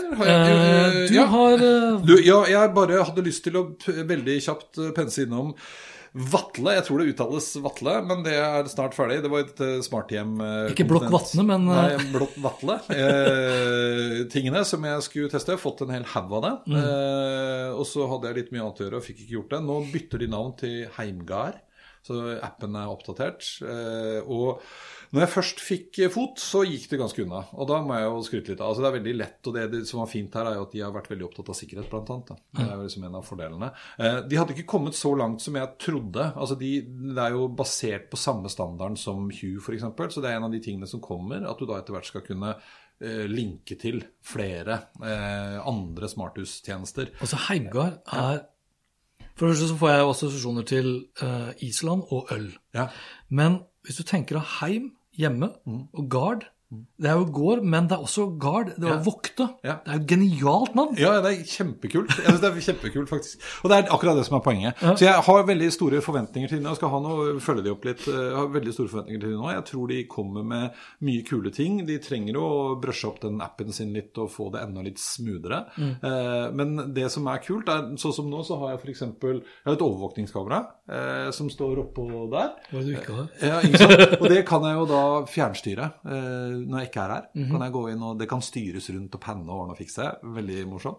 Jeg bare hadde lyst til å veldig kjapt pense innom Vatle. Jeg tror det uttales Vatle, men det er snart ferdig. Det var et smarthjem. Ikke blokk Vatne, men... Nei, blokk Vatle. Tingene som jeg skulle teste, jeg har fått en hel hav av det. Og så hadde jeg litt mye annet å gjøre og fikk ikke gjort det. Nå bytter de navn til Heimgar, så appen er oppdatert. Og når jeg først fikk fot, så gikk det ganske unna. Og da må jeg jo skryte litt av. Altså det er veldig lett, og det som var fint her er jo at de har vært veldig opptatt av sikkerhet, blant annet. Det er jo liksom en av fordelene. De hadde ikke kommet så langt som jeg trodde. Altså det er jo basert på samme standarden som Hue, for eksempel. Så det er en av de tingene som kommer, at du da etter hvert skal kunne linke til flere andre smarthustjenester. Altså Heimgar er For det første så får jeg assosiasjoner til Island og øl. Ja. Men hvis du tenker av heim, hjemme og gard, det jo gård, men det også gard, det vokte. Ja. Det jo et genialt navn. Ja, det kjempekult. Jeg synes det kjempekult, faktisk. Og det akkurat det som poenget. Ja. Så jeg har veldig store forventninger til det, og skal ha noe, følge de opp litt. Jeg har veldig store forventninger til det nå. Jeg tror de kommer med mye kule ting. De trenger å brushe opp den appen sin litt og få det enda litt smoothere. Men det som kult sånn som nå, så har jeg for eksempel, jeg har et overvåkningskamera som står oppå der. Hva du ikke har? Ja, ikke sant? Og det kan jeg jo da fjernstyre når jeg ikke her. Kan jeg gå inn, og det kan styres rundt og panne og ordne og fikse. Veldig morsomt.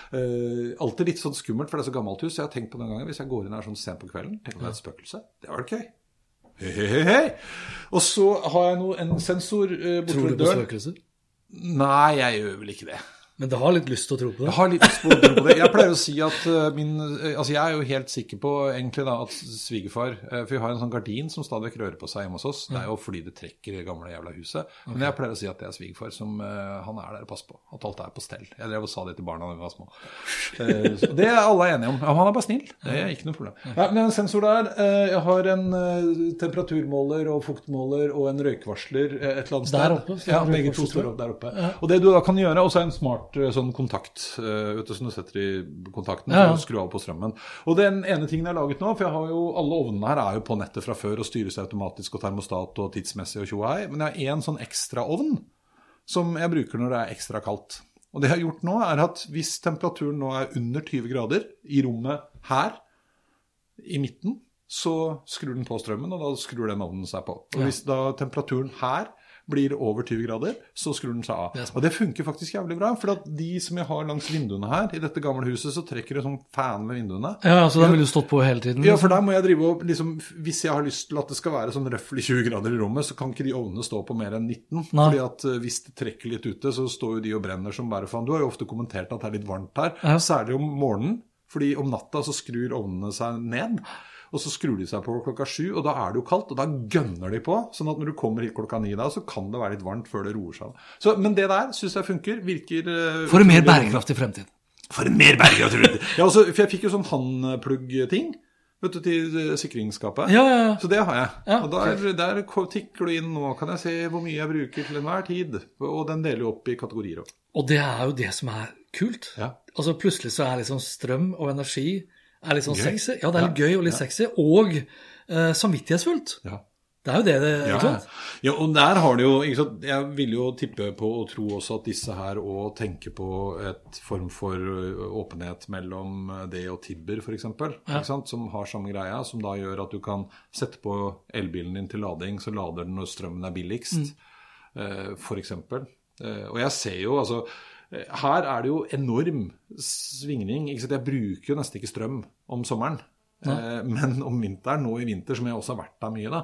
Alltid litt sånn skummelt, for det så gammelt hus. Jeg har tenkt på den gangen, hvis jeg går inn her sånn sent på kvelden, tenk om det et spøkelse. Det var det gøy. Hei. Og så har jeg en sensor Tror du på spøkelser? Nei, jeg gjør vel ikke det. Men du har litt lyst til å tro på det? Jeg har litt lyst til å tro på det. Jeg pleier å si at jeg jo helt sikker på egentlig da at svigerfar, for vi har en sånn gardin som stadig rører på seg hjemme hos oss. Det jo fordi det trekker det gamle jævla huset. Men jeg pleier å si at det svigerfar som han der og passer på. At alt på stell. Jeg drev og sa det til barna da vi var små. Det alle enige om. Ja, han bare snill. Det ikke noe problem. Ja, men en sensor der. Jeg har en temperaturmåler og fuktmåler og en røykvarsler et eller annet sted. Der oppe? Ja, begge to står der oppe. Og det du da kan gjøre, også en smart sånn kontakt, vet du, som du setter i kontakten for å skru av på strømmen. Og den ene tingen jeg har laget nå, for jeg har jo, alle ovnene her jo på nettet fra før og styres automatisk og termostat og tidsmessig og tjohei, men jeg har en sånn ekstra ovn som jeg bruker når det ekstra kaldt. Og det jeg har gjort nå at hvis temperaturen nå under 20 grader i rommet her, i midten, så skrur den på strømmen, og da skrur den ovnen seg på. Og hvis da temperaturen her blir over 20 grader, så skrur den seg av. Og det funker faktisk jævlig bra, for at de som jeg har langs vinduene her, i dette gamle huset, så trekker det sånn fan med vinduene. Ja, så da vil du stått på hele tiden. Ja, for der må jeg drive og, liksom, hvis jeg har lyst til at det skal være sånn røffelig 20 grader i rommet, så kan ikke de ovnene stå på mer enn 19. Fordi at hvis det trekker litt ute, så står jo de og brenner som bare faen. Du har jo ofte kommentert at det litt varmt her, særlig om morgenen, fordi om natta så skrur ovnene seg ned. Og så skrur de seg på klokka 7, og da det jo kaldt, og da gønner de på, sånn at når du kommer hit klokka 9 da, så kan det være litt varmt før det roer seg. Så, men det der synes jeg funker, virker... For en mer bærekraftig fremtid. For en mer bærekraftig fremtid. Ja, altså, for jeg fikk jo sånn handplugg-ting, vet du, til sikringsskapet. Ja. Så det har jeg. Ja, og der tikker du inn nå, kan jeg se hvor mye jeg bruker til enhver tid, og den deler jo opp i kategorier også. Og det jo det som kult. Ja. Altså, plutselig så liksom strøm og energi litt sånn sexy. Ja, det litt gøy og litt sexy, og samvittighetsfullt. Ja. Det jo det, ikke sant? Ja, og der har det jo, ikke sant, jeg vil jo tippe på og tro også at disse her også tenker på et form for åpenhet mellom det og Tibber, for eksempel, ikke sant, som har samme greia, som da gjør at du kan sette på elbilen din til lading, så lader den når strømmen billigst, for eksempel. Og jeg ser jo, altså, her det jo enorm svingning, ikke sant? Jeg bruker jo nesten ikke strøm om sommeren, men om vinteren, nå i vinter, som jeg også har vært der mye da,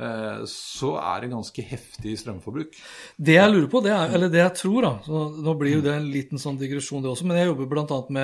så det ganske heftig strømforbruk. Det jeg lurer på, eller det jeg tror da, så nå blir jo det en liten sånn digresjon det også, men jeg jobber blant annet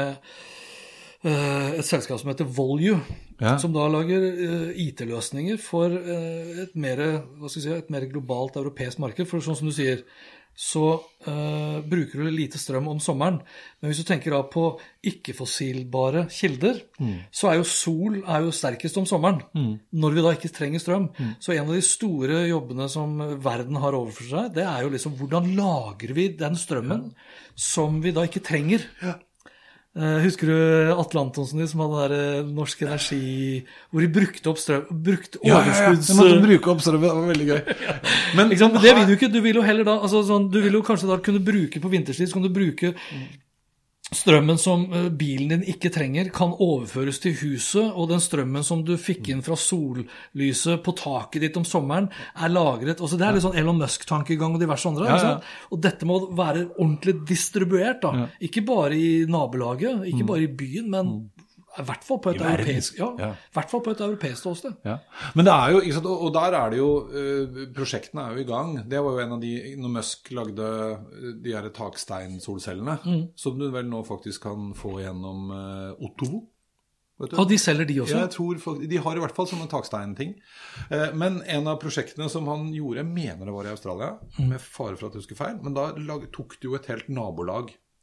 med et selskap som heter Volue, som da lager IT-løsninger for et mer globalt europeisk marked, for sånn som du sier, så bruker du lite strøm om sommeren. Men hvis du tenker da på ikke-fossilbare kilder, så jo sol jo sterkest om sommeren, når vi da ikke trenger strøm. Så en av de store jobbene som verden har overfor seg, det jo liksom hvordan lagrer vi den strømmen som vi da ikke trenger. Husker du Atle Antonsen som hadde der Norsk Energi, hvor de brukte opp strøm, overskudds... Ja, de måtte bruke opp strøm, det var veldig gøy. Men liksom, det vil du ikke, du vil jo heller da, altså sånn, du vil jo kanskje da kunne bruke på vinterstid, så kan du bruke strømmen som bilen din ikke trenger, kan overføres til huset, og den strømmen som du fikk inn fra sollyset på taket ditt om sommeren, lagret. Også det litt sånn Elon Musk-tankegang og diverse andre. Ikke sant? Og dette må være ordentlig distribuert da. Ikke bare i nabolaget, ikke bare i byen, men i hvert fall på et europeisk, i hvert fall på et europeisk ståsted. Ja. Men det jo, ikke sant, og der det jo, prosjektene jo i gang. Det var jo en av de, når Musk lagde de her takstein-solcellene, som du vel nå faktisk kan få gjennom Ottovo. Og de selger de også? Ja, jeg tror, de har i hvert fall sånne takstein-ting. Men en av prosjektene som han gjorde, jeg mener det var i Australia, med fare for at jeg husker feil, men da tok det jo et helt nabolag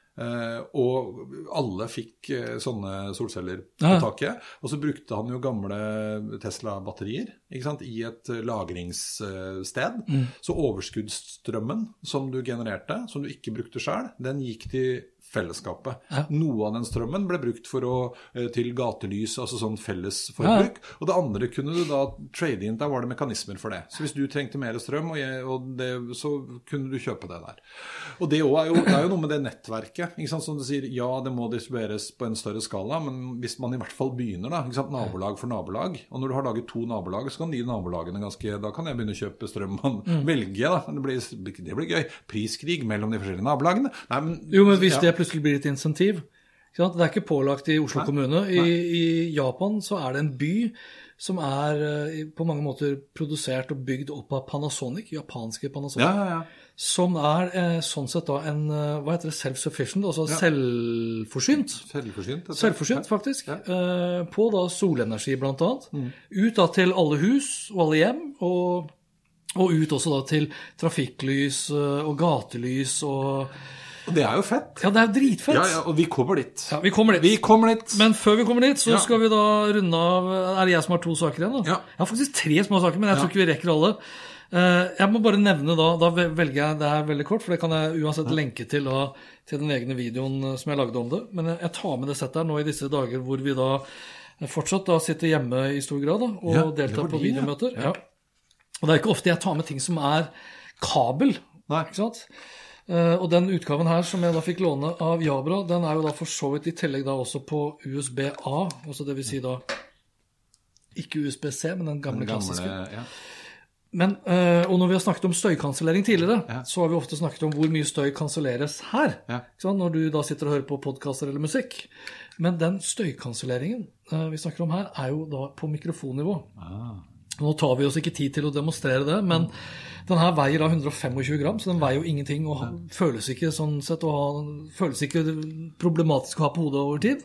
Og alle fikk sånne solceller på taket, og så brukte han jo gamle Tesla-batterier, ikke sant, i et lagringssted. Så overskuddsstrømmen som du genererte, som du ikke brukte selv, den gikk til fellesskapet. Noe av den strømmen ble brukt til gatelys, altså sånn fellesforbruk, og det andre kunne du da trade inn, der var det mekanismer for det. Så hvis du trengte mer strøm, så kunne du kjøpe det der. Og det er jo noe med det nettverket, ikke sant, som du sier, ja, det må distribueres på en større skala, men hvis man i hvert fall begynner da, ikke sant, nabolag for nabolag, og når du har laget 2 nabolag, så kan de nabolagene da kan jeg begynne å kjøpe strøm, man velger da, det blir gøy, priskrig mellom de forskjellige nabolagene. Nei, men, jo, men hvis det plutselig blir et insentiv. Det er ikke pålagt i Oslo kommune. I Japan så er det en by som er på mange måter produsert og bygd opp av Panasonic, japanske Panasonic, som er sånn sett da en, hva heter det, self-sufficient, altså selvforsynt. Selvforsynt, faktisk. På da solenergi blant annet. Ut da til alle hus og alle hjem, og ut også da til trafikklys og gatelys og det er jo fett. Ja, det er dritfett. Ja, og vi kommer dit. Ja, vi kommer dit. Men før vi kommer dit, så skal vi da runde av. Er det jeg som har 2 saker igjen da? Ja. Jeg har faktisk 3 små saker, men jeg tror ikke vi rekker alle. Jeg må bare nevne da velger jeg, det er veldig kort, for det kan jeg uansett lenke til den egne videoen som jeg lagde om det. Men jeg tar med det settet her nå i disse dager hvor vi da fortsatt da sitter hjemme i stor grad da, og deltar på videomøter. Ja. Og det er ikke ofte jeg tar med ting som er kabel, ikke sant? Og den utgaven her som jeg da fikk låne av Jabra, den er jo da for så vidt i tillegg da også på USB-A, altså det vil si da ikke USB-C, men den gamle klassiske. Men, og når vi har snakket om støykansellering tidligere, så har vi ofte snakket om hvor mye støy kanselleres her, når du da sitter og hører på podcaster eller musikk. Men den støykanselleringen vi snakker om her er jo da på mikrofonnivå. Nå tar vi oss ikke tid til å demonstrere det, men den her veier da 125 gram, så den veier jo ingenting og føles ikke sånn sett, føles ikke problematisk å ha på hodet over tid.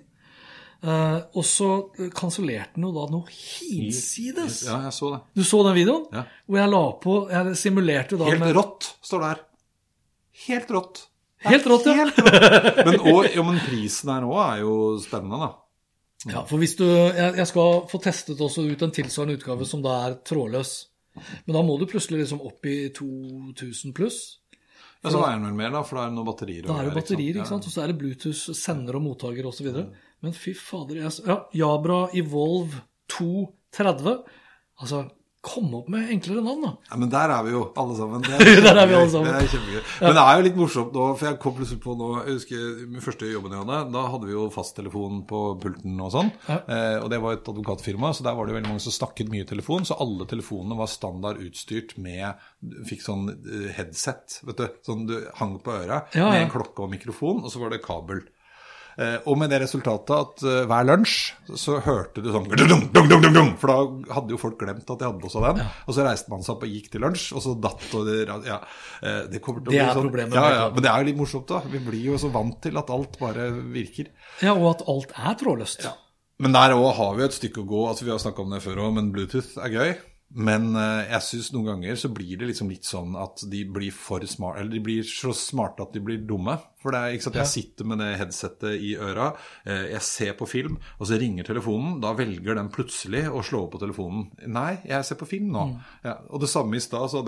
Og så kansellerte den jo da noe hinsides. Ja, jeg så det. Du så den videoen? Ja. Hvor jeg simulerte da helt rått, står det her. Helt rått. Helt rått, ja. Helt rått. Men prisen her nå er jo spennende da. Ja, for hvis jeg skal få testet også ut en tilsvarende utgave som da er trådløs. Men da må du plutselig liksom opp i 2000 pluss. Ja, så veier den vel mer da, for det er noen batterier. Da er det batterier, ikke sant? Og så er det Bluetooth, sender og mottaker og så videre. Men fy fader, Jabra Evolve 230, altså kom opp med enklere navn da. Ja, men der er vi jo alle sammen. Der er vi alle sammen. Det er kjempegøy. Men det er jo litt morsomt nå, for jeg kom plutselig på nå, jeg husker min første jobben jeg hadde, da hadde vi jo fasttelefon på pulten og sånn, og det var et advokatfirma, så der var det veldig mange som snakket mye telefon, så alle telefonene var standard utstyrt fikk sånn headset, vet du, sånn du hang på øret, med en klokke og mikrofon, og så var det kabel. Og med det resultatet at hver lunsj så hørte du sånn for da hadde jo folk glemt at de hadde også den, og så reiste man seg opp og gikk til lunsj, og så datt og det kommer til å bli sånn. Problemet. Men det er jo litt morsomt da, vi blir jo så vant til at alt bare virker. Ja, og at alt er trådløst. Ja. Men der også har vi et stykke å gå, altså vi har snakket om det før også, men Bluetooth er gøy. Men jeg synes noen ganger så blir det liksom litt sånn at de blir for smarte, eller de blir så smarte at de blir dumme. For det er ikke sant, jeg sitter med det headsetet i øra, jeg ser på film, og så ringer telefonen, da velger den plutselig å slå på telefonen. Nei, jeg ser på film nå. Ja, og det samme i sted, så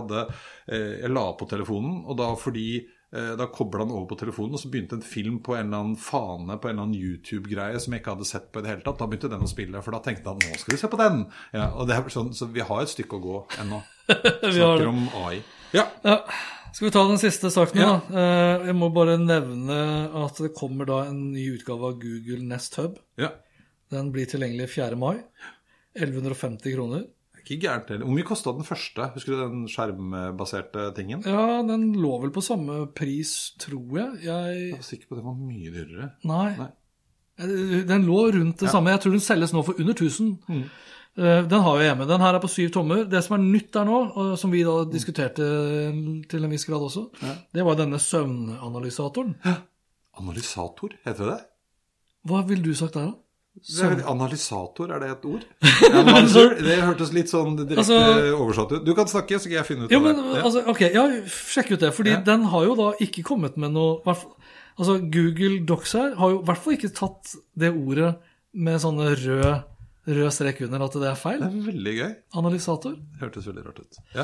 jeg la på telefonen, og da fordi da koblet han over på telefonen, og så begynte en film på en eller annen fane, på en eller annen YouTube-greie som jeg ikke hadde sett på i det hele tatt. Da begynte den å spille, for da tenkte han, nå skal vi se på den. Ja, og det er sånn, så vi har et stykke å gå ennå. Snakker om AI. Ja. Skal vi ta den siste saken da? Jeg må bare nevne at det kommer da en ny utgave av Google Nest Hub. Ja. Den blir tilgjengelig 4. mai. 1150 kroner. Ikke gærent heller. Hvor mye kostet den første? Husker du den skjermbaserte tingen? Ja, den lå vel på samme pris, tror jeg. Jeg var sikker på at den var mye dyrere. Nei. Den lå rundt det samme. Jeg tror den selges nå for under 1000. Den har jeg hjemme. Den her er på 7 tommer. Det som er nytt der nå, og som vi da diskuterte til en viss grad også, det var denne søvnanalysatoren. Analysator, heter det? Hva ville du sagt der da? Analysator, er det et ord? Analyser, det hørtes litt sånn direkte oversatt ut. Du kan snakke, så skal jeg finne ut av det. Ok, sjekk ut det, fordi den har jo da ikke kommet med noe. Altså, Google Docs her har jo I hvert fall ikke tatt det ordet med sånne rød strek under at det feil. Det veldig gøy. Analysator. Det hørtes veldig rart ut. Ja.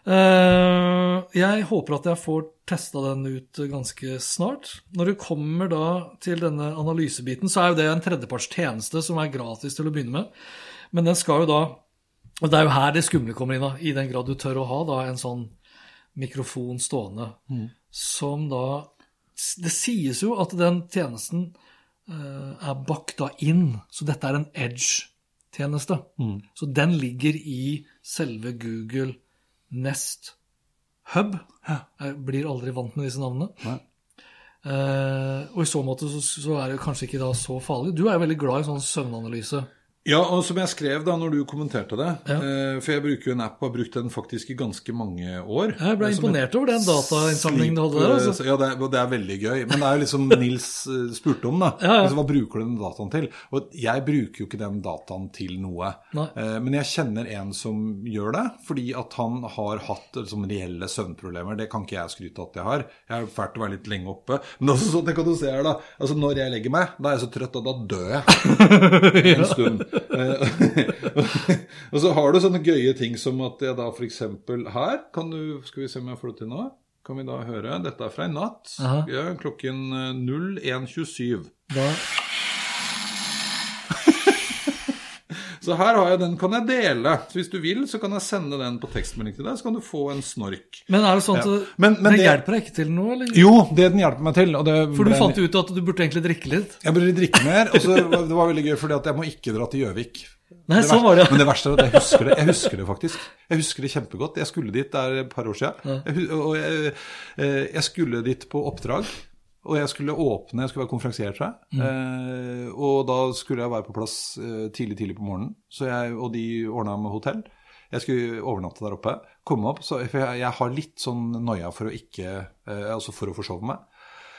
Jeg håper at jeg får testet den ut ganske snart. Når det kommer da til denne analysebiten, så jo det en tredjeparts tjeneste som gratis til å begynne med. Men den skal jo da, og det jo her det skumle kommer inn da, I den grad du tør å ha da en sånn mikrofon stående, som da, det sies jo at den tjenesten bakt da inn, så dette en Edge-tjeneste. Så den ligger I selve Google Nest Hub. Jeg blir aldri vant med disse navnene. Og I så måte så det kanskje ikke da så farlig. Du jo veldig glad I sånn søvnanalyse. Ja, og som jeg skrev da når du kommenterte det, for jeg bruker jo en app og har brukt den faktisk I ganske mange år. Jeg ble imponert over den datainnsamlingen du hadde der. Altså. Ja, det veldig gøy. Men det jo liksom Nils spurte om da. Altså, hva bruker du den dataen til? Og jeg bruker jo ikke den dataen til noe. Men jeg kjenner en som gjør det, fordi at han har hatt liksom, reelle søvnproblemer. Det kan ikke jeg skryte at jeg har. Jeg har fælt å være litt lenge oppe. Men også sånn, det kan du se her da. Altså, når jeg legger meg, da jeg så trøtt, og da dør jeg en stund. Og så har du sånne gøye ting som at jeg da for eksempel her kan du, skal vi se om jeg får det til nå, kan vi da høre, dette fra I natt, klokken 01:27 da. Så her har jeg den, kan jeg dele. Så hvis du vil, så kan jeg sende den på tekstmelding til deg, så kan du få en snork. Men det sånn at men det hjelper deg ikke til noe, eller? Jo, det den hjelper meg til. Og det for du fant ut at du burde egentlig drikke litt? Jeg burde drikke mer, og så det var veldig gøy, fordi at jeg må ikke dra til Gjøvik. Nei, så var det. Men det verste at jeg husker det faktisk. Jeg husker det kjempegodt. Jeg skulle dit der et par år siden. Jeg skulle dit på oppdrag. Og jeg skulle være konferansier, tror jeg. Og da skulle jeg være på plass tidlig på morgenen. Og de ordnet med hotell. Jeg skulle overnatte der oppe. Komme opp, for jeg har litt sånn nøya for å ikke, altså for å forsove meg.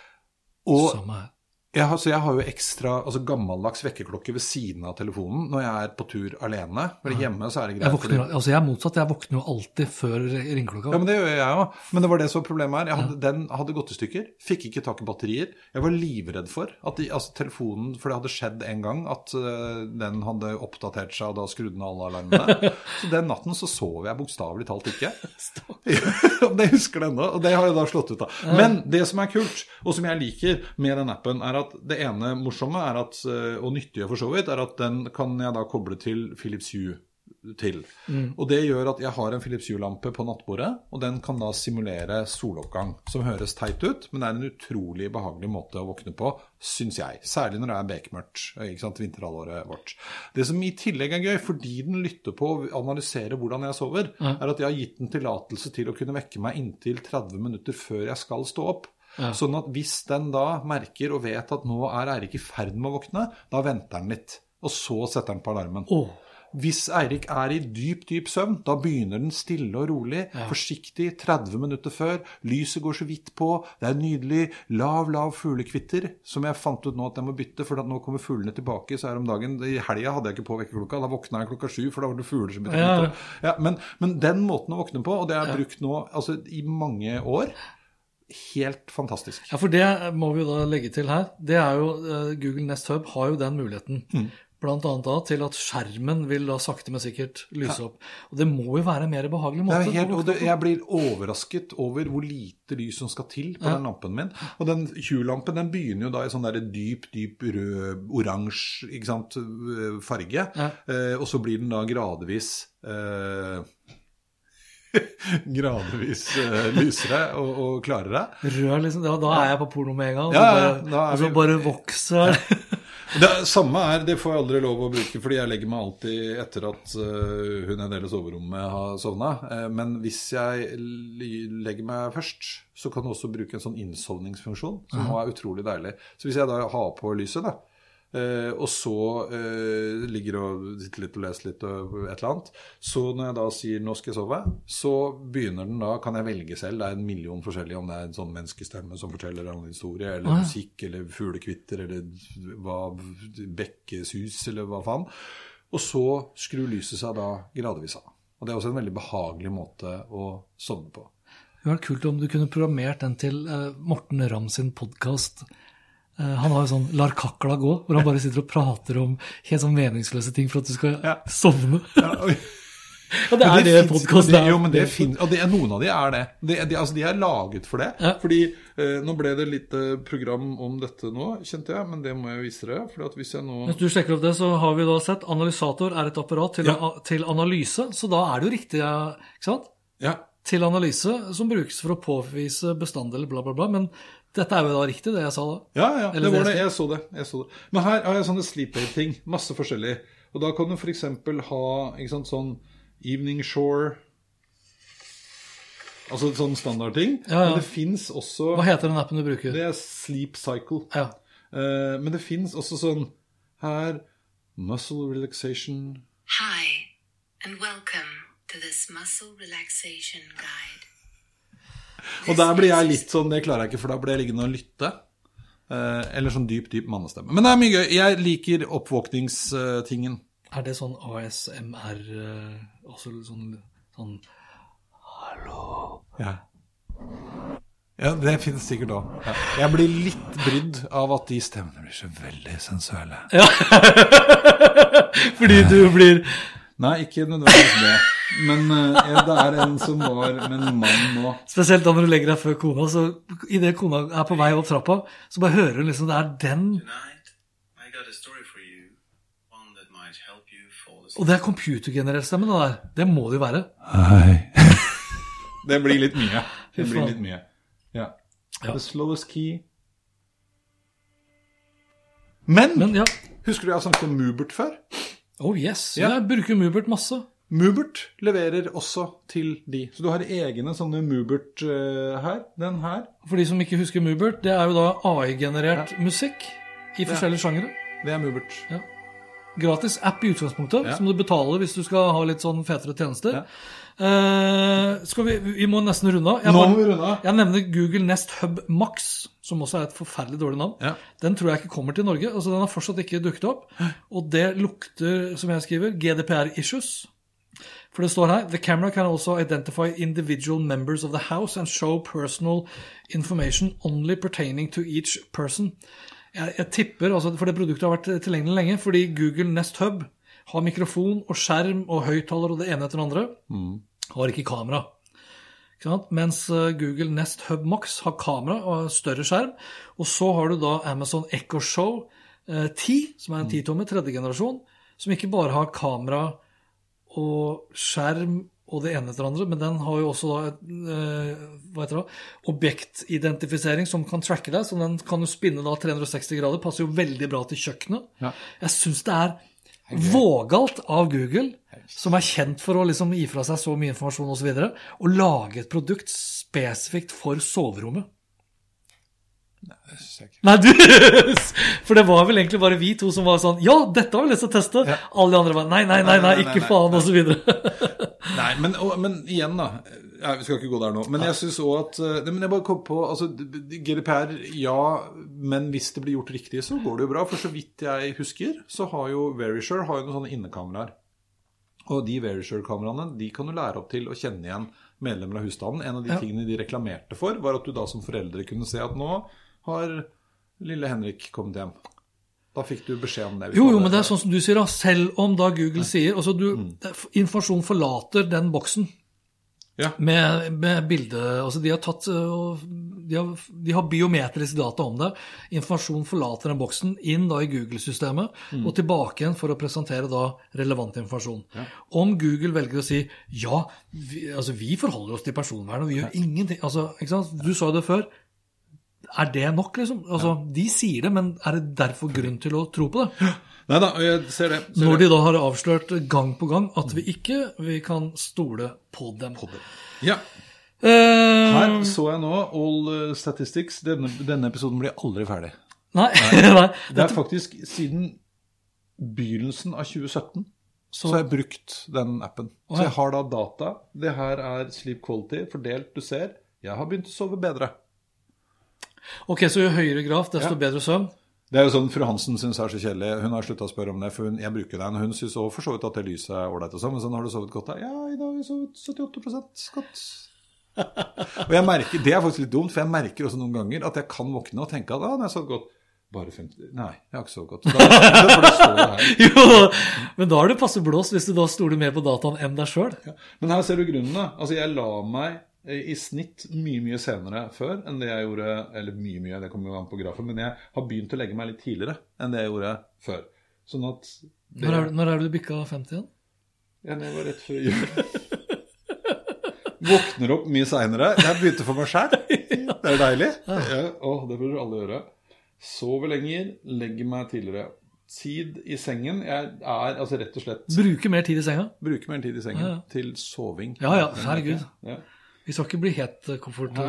Og så jeg har jo ekstra gammeldags vekkerklokke ved siden av telefonen når jeg på tur alene. For hjemme så det greit. Jeg motsatt, jeg våkner jo alltid før ringeklokka. Ja, men det gjør jeg jo. Men det var det som problemet Den hadde gått I stykker, fikk ikke tak I batterier. Jeg var livredd for at telefonen, for det hadde skjedd en gang at den hadde oppdatert seg, og da skrudde den alle alarmene. Så den natten så sov jeg bokstavelig talt ikke. Det husker det enda, og det har jeg da slått ut av. Men det som kult, og som jeg liker med den appen, at det ene morsomme at, og nyttige for så vidt, at den kan jeg da koble til Philips Hue til. Og det gjør at jeg har en Philips Hue-lampe på nattbordet, og den kan da simulere soloppgang, som høres teit ut, men det en utrolig behagelig måte å våkne på, synes jeg. Særlig når det bekmørkt, ikke sant, vinterhalvåret vårt. Det som I tillegg gøy, fordi den lytter på og analyserer hvordan jeg sover, at jeg har gitt den tillatelse til å kunne vekke meg inntil 30 minutter før jeg skal stå opp. Sånn at hvis den da merker og vet at nå Eirik I ferd med å våkne, da venter den litt, og så setter den på alarmen. Hvis Eirik I dyp søvn, da begynner den stille og rolig, forsiktig, 30 minutter før, lyset går så vidt på, det nydelig, lav fuglekvitter, som jeg fant ut nå at jeg må bytte, for at nå kommer fuglene tilbake, så om dagen, I helgen hadde jeg ikke på vekkerklokka, da våkna jeg 7:00, for da var det fugler som bytte. Ja, men den måten å våkne på, og det har jeg brukt nå I mange år, helt fantastisk. Ja, for det må vi jo da legge til her. Det jo, Google Nest Hub har jo den muligheten. Blant annet da, til at skjermen vil da sakte men sikkert lyse opp. Og det må jo være en mer behagelig måte. Jeg blir overrasket over hvor lite lys som skal til på den lampen min. Og den Hue-lampen, den begynner jo da I sånn der dyp rød, oransje, ikke sant, farge. Og så blir den da gradvis lysere og klarere. Rød liksom, da jeg på porno med en gang, og så bare vokser. Det samme det får jeg aldri lov å bruke, fordi jeg legger meg alltid etter at hun del av soverommet har sovnet. Men hvis jeg legger meg først, så kan du også bruke en sånn innsovningsfunksjon, som utrolig deilig. Så hvis jeg da har på lyset da, og så ligger og sitter litt og leser litt og et eller annet, så når jeg da sier nå skal jeg sove, så begynner den da, kan jeg velge selv, det en million forskjellige, om det en sånn menneskestemme som forteller en historie, eller musikk, eller fuglekvitter, eller bekkesus, eller hva faen, og så skrur lyset seg da gradvis av, og det også en veldig behagelig måte å sovne på. Det var kult om du kunne programmert den til Morten Ramm sin podcast. Han har jo sånn «Lar kakla gå», hvor han bare sitter og prater om helt sånn meningsløse ting for at du skal sovne. Ja, det er det podcast der. Jo, men det finnes, og noen av de er det. Altså, de er laget for det. Ja. Fordi, nå ble det litt program om dette nå, kjente jeg, men det må jeg vise deg, for at hvis jeg nå... Hvis du sjekker opp det, så har vi da sett, analysator er et apparat til analyse, så da er det jo riktig, ikke sant? Ja. Til analyse, som brukes for å påvise bestanddeler, bla bla bla, men dette er jo da riktig, det jeg sa da. Ja, det var det, jeg så det. Men her har jeg sånne sleep-aid-ting, masse forskjellig, og da kan du for eksempel ha, ikke sant, sånn evening shore, altså sånn standardting, men det finnes også... Hva heter den appen du bruker? Det er Sleep Cycle. Ja. Men det finnes også sånn, her, muscle relaxation. Hi, and welcome to this muscle relaxation guide. Og der blir jeg litt sånn, det klarer jeg ikke, for da blir jeg liggende og lytte. Eller sånn dyp mannestemme. Men det er mye gøy. Jeg liker oppvåkningstingen. Er det sånn ASMR, også sånn hallo? Ja, det finnes sikkert også. Ja. Jeg blir litt brydd av at de stemmene blir så veldig sensuelle. Ja, fordi du blir... Nei, ikke nødvendigvis det. Men det er en som var med en mann nå. Spesielt da når du legger deg før kona, så i det kona er på vei opp trappa, så bare hører hun liksom, det er den... Og det er computergenerert stemme, det der. Det må det jo være. Hei. Det blir litt mye. Ja. The slowest key. Men husker du jeg har snakket om Mubert før? Oh yes, jeg bruker Mubert masse. Mubert leverer også til de. Så du har egne sånne Mubert her, den her. For de som ikke husker Mubert, det er jo da AI-generert musikk i forskjellige sjangere. Det er Mubert. Ja. Gratis app i utgangspunktet, som du betaler hvis du skal ha litt sånn fetere tjenester. Vi må nesten runde av. Jeg nevner Google Nest Hub Max, som også er et forferdelig dårlig navn. Den tror jeg ikke kommer til Norge, altså den har fortsatt ikke dukket opp. Og det lukter, som jeg skriver, GDPR-issues. For det står her, the camera can also identify individual members of the house and show personal information only pertaining to each person. Jeg tipper, altså, for det produktet har vært tilgjengelig lenge, fordi Google Nest Hub har mikrofon og skjerm og høyttaler og det ene etter det andre, har ikke kamera. Ikke sant? Mens Google Nest Hub Max har kamera og større skjerm, og så har du da Amazon Echo Show 10, som er en 10-tommer, tredje generasjon, som ikke bare har kamera og skjerm og det ene etter andre, men den har jo også da, objektidentifisering som kan tracke deg, så den kan jo spinne da 360 grader, passer jo veldig bra til kjøkkenet. Jeg synes det er vågalt av Google, som er kjent for å liksom gi fra seg så mye informasjon og så videre, og lage et produkt spesifikt for soverommet. Nei, for det var vel egentlig bare vi to som var sånn, ja, dette har vi lyst til å teste. Alle de andre var, nei, ikke faen, og så videre. Nei, men igjen da, vi skal ikke gå der nå, men jeg synes også at, men jeg bare kom på, altså GDPR, ja, men hvis det blir gjort riktig, så går det jo bra, for så vidt jeg husker, så har jo Verisure noen sånne innekameraer, og de Verisure-kameraene, de kan du lære opp til å kjenne igjen medlemmer av husstanden. En av de tingene de reklamerte for, var at du da som foreldre kunne se at nå har lille Henrik kommet hjem. Da fikk du beskjed om det. Jo, men det er sånn som du sier da, selv om da Google sier, altså informasjon forlater den boksen med bilde, altså de har tatt, de har biometrisk data om det, informasjon forlater den boksen inn da i Google-systemet, og tilbake igjen for å presentere da relevant informasjon. Om Google velger å si, vi forholder oss til personvern, og vi gjør ingenting, altså, ikke sant? Du sa det før, er det nok liksom? Altså, de sier det, men er det derfor grunn til å tro på det? Neida, jeg ser det. Når de da har avslørt gang på gang at vi kan stole på dem. Ja. Her så jeg nå All Statistics. Denne episoden blir aldri ferdig. Nei. Det er faktisk siden begynnelsen av 2017 så har jeg brukt den appen. Så jeg har da data. Det her er sleep quality fordelt. Du ser, jeg har begynt å sove bedre. Ok, så jo høyere graf, desto bedre søvn? Det er jo sånn, fru Hansen synes er så kjedelig. Hun har sluttet å spørre om det, for jeg bruker den. Hun synes også for så vidt at det lyset er ordentlig og sånn, men sånn har du sovet godt da? Ja, i dag har jeg sovet 78% godt. Og jeg merker, det faktisk litt dumt, for jeg merker også noen ganger at jeg kan våkne og tenke at det er så godt. Bare 50, nei, jeg har ikke så godt. For det står det her. Jo, men da har du passe blås hvis du da stoler mer på dataen enn deg selv. Ja. Men her ser du grunnen da. Altså jeg la meg i snitt mye senere før enn det jeg gjorde, eller mye, det kommer jo an på grafen, men jeg har begynt å legge meg litt tidligere enn det jeg gjorde før. Sånn at det... Når er du bikket 50 igjen? Ja, det var rett før jul. Våkner opp mye senere. Jeg begynte for meg selv. Det er deilig. Ja, det burde alle gjøre. Sover lenger, legger meg tidligere. Tid i sengen, jeg altså rett og slett... Bruker mer tid i senga? Bruker mer tid i sengen til soving. Ja, herregud. Ja. Vi skal ikke bli helt komfort.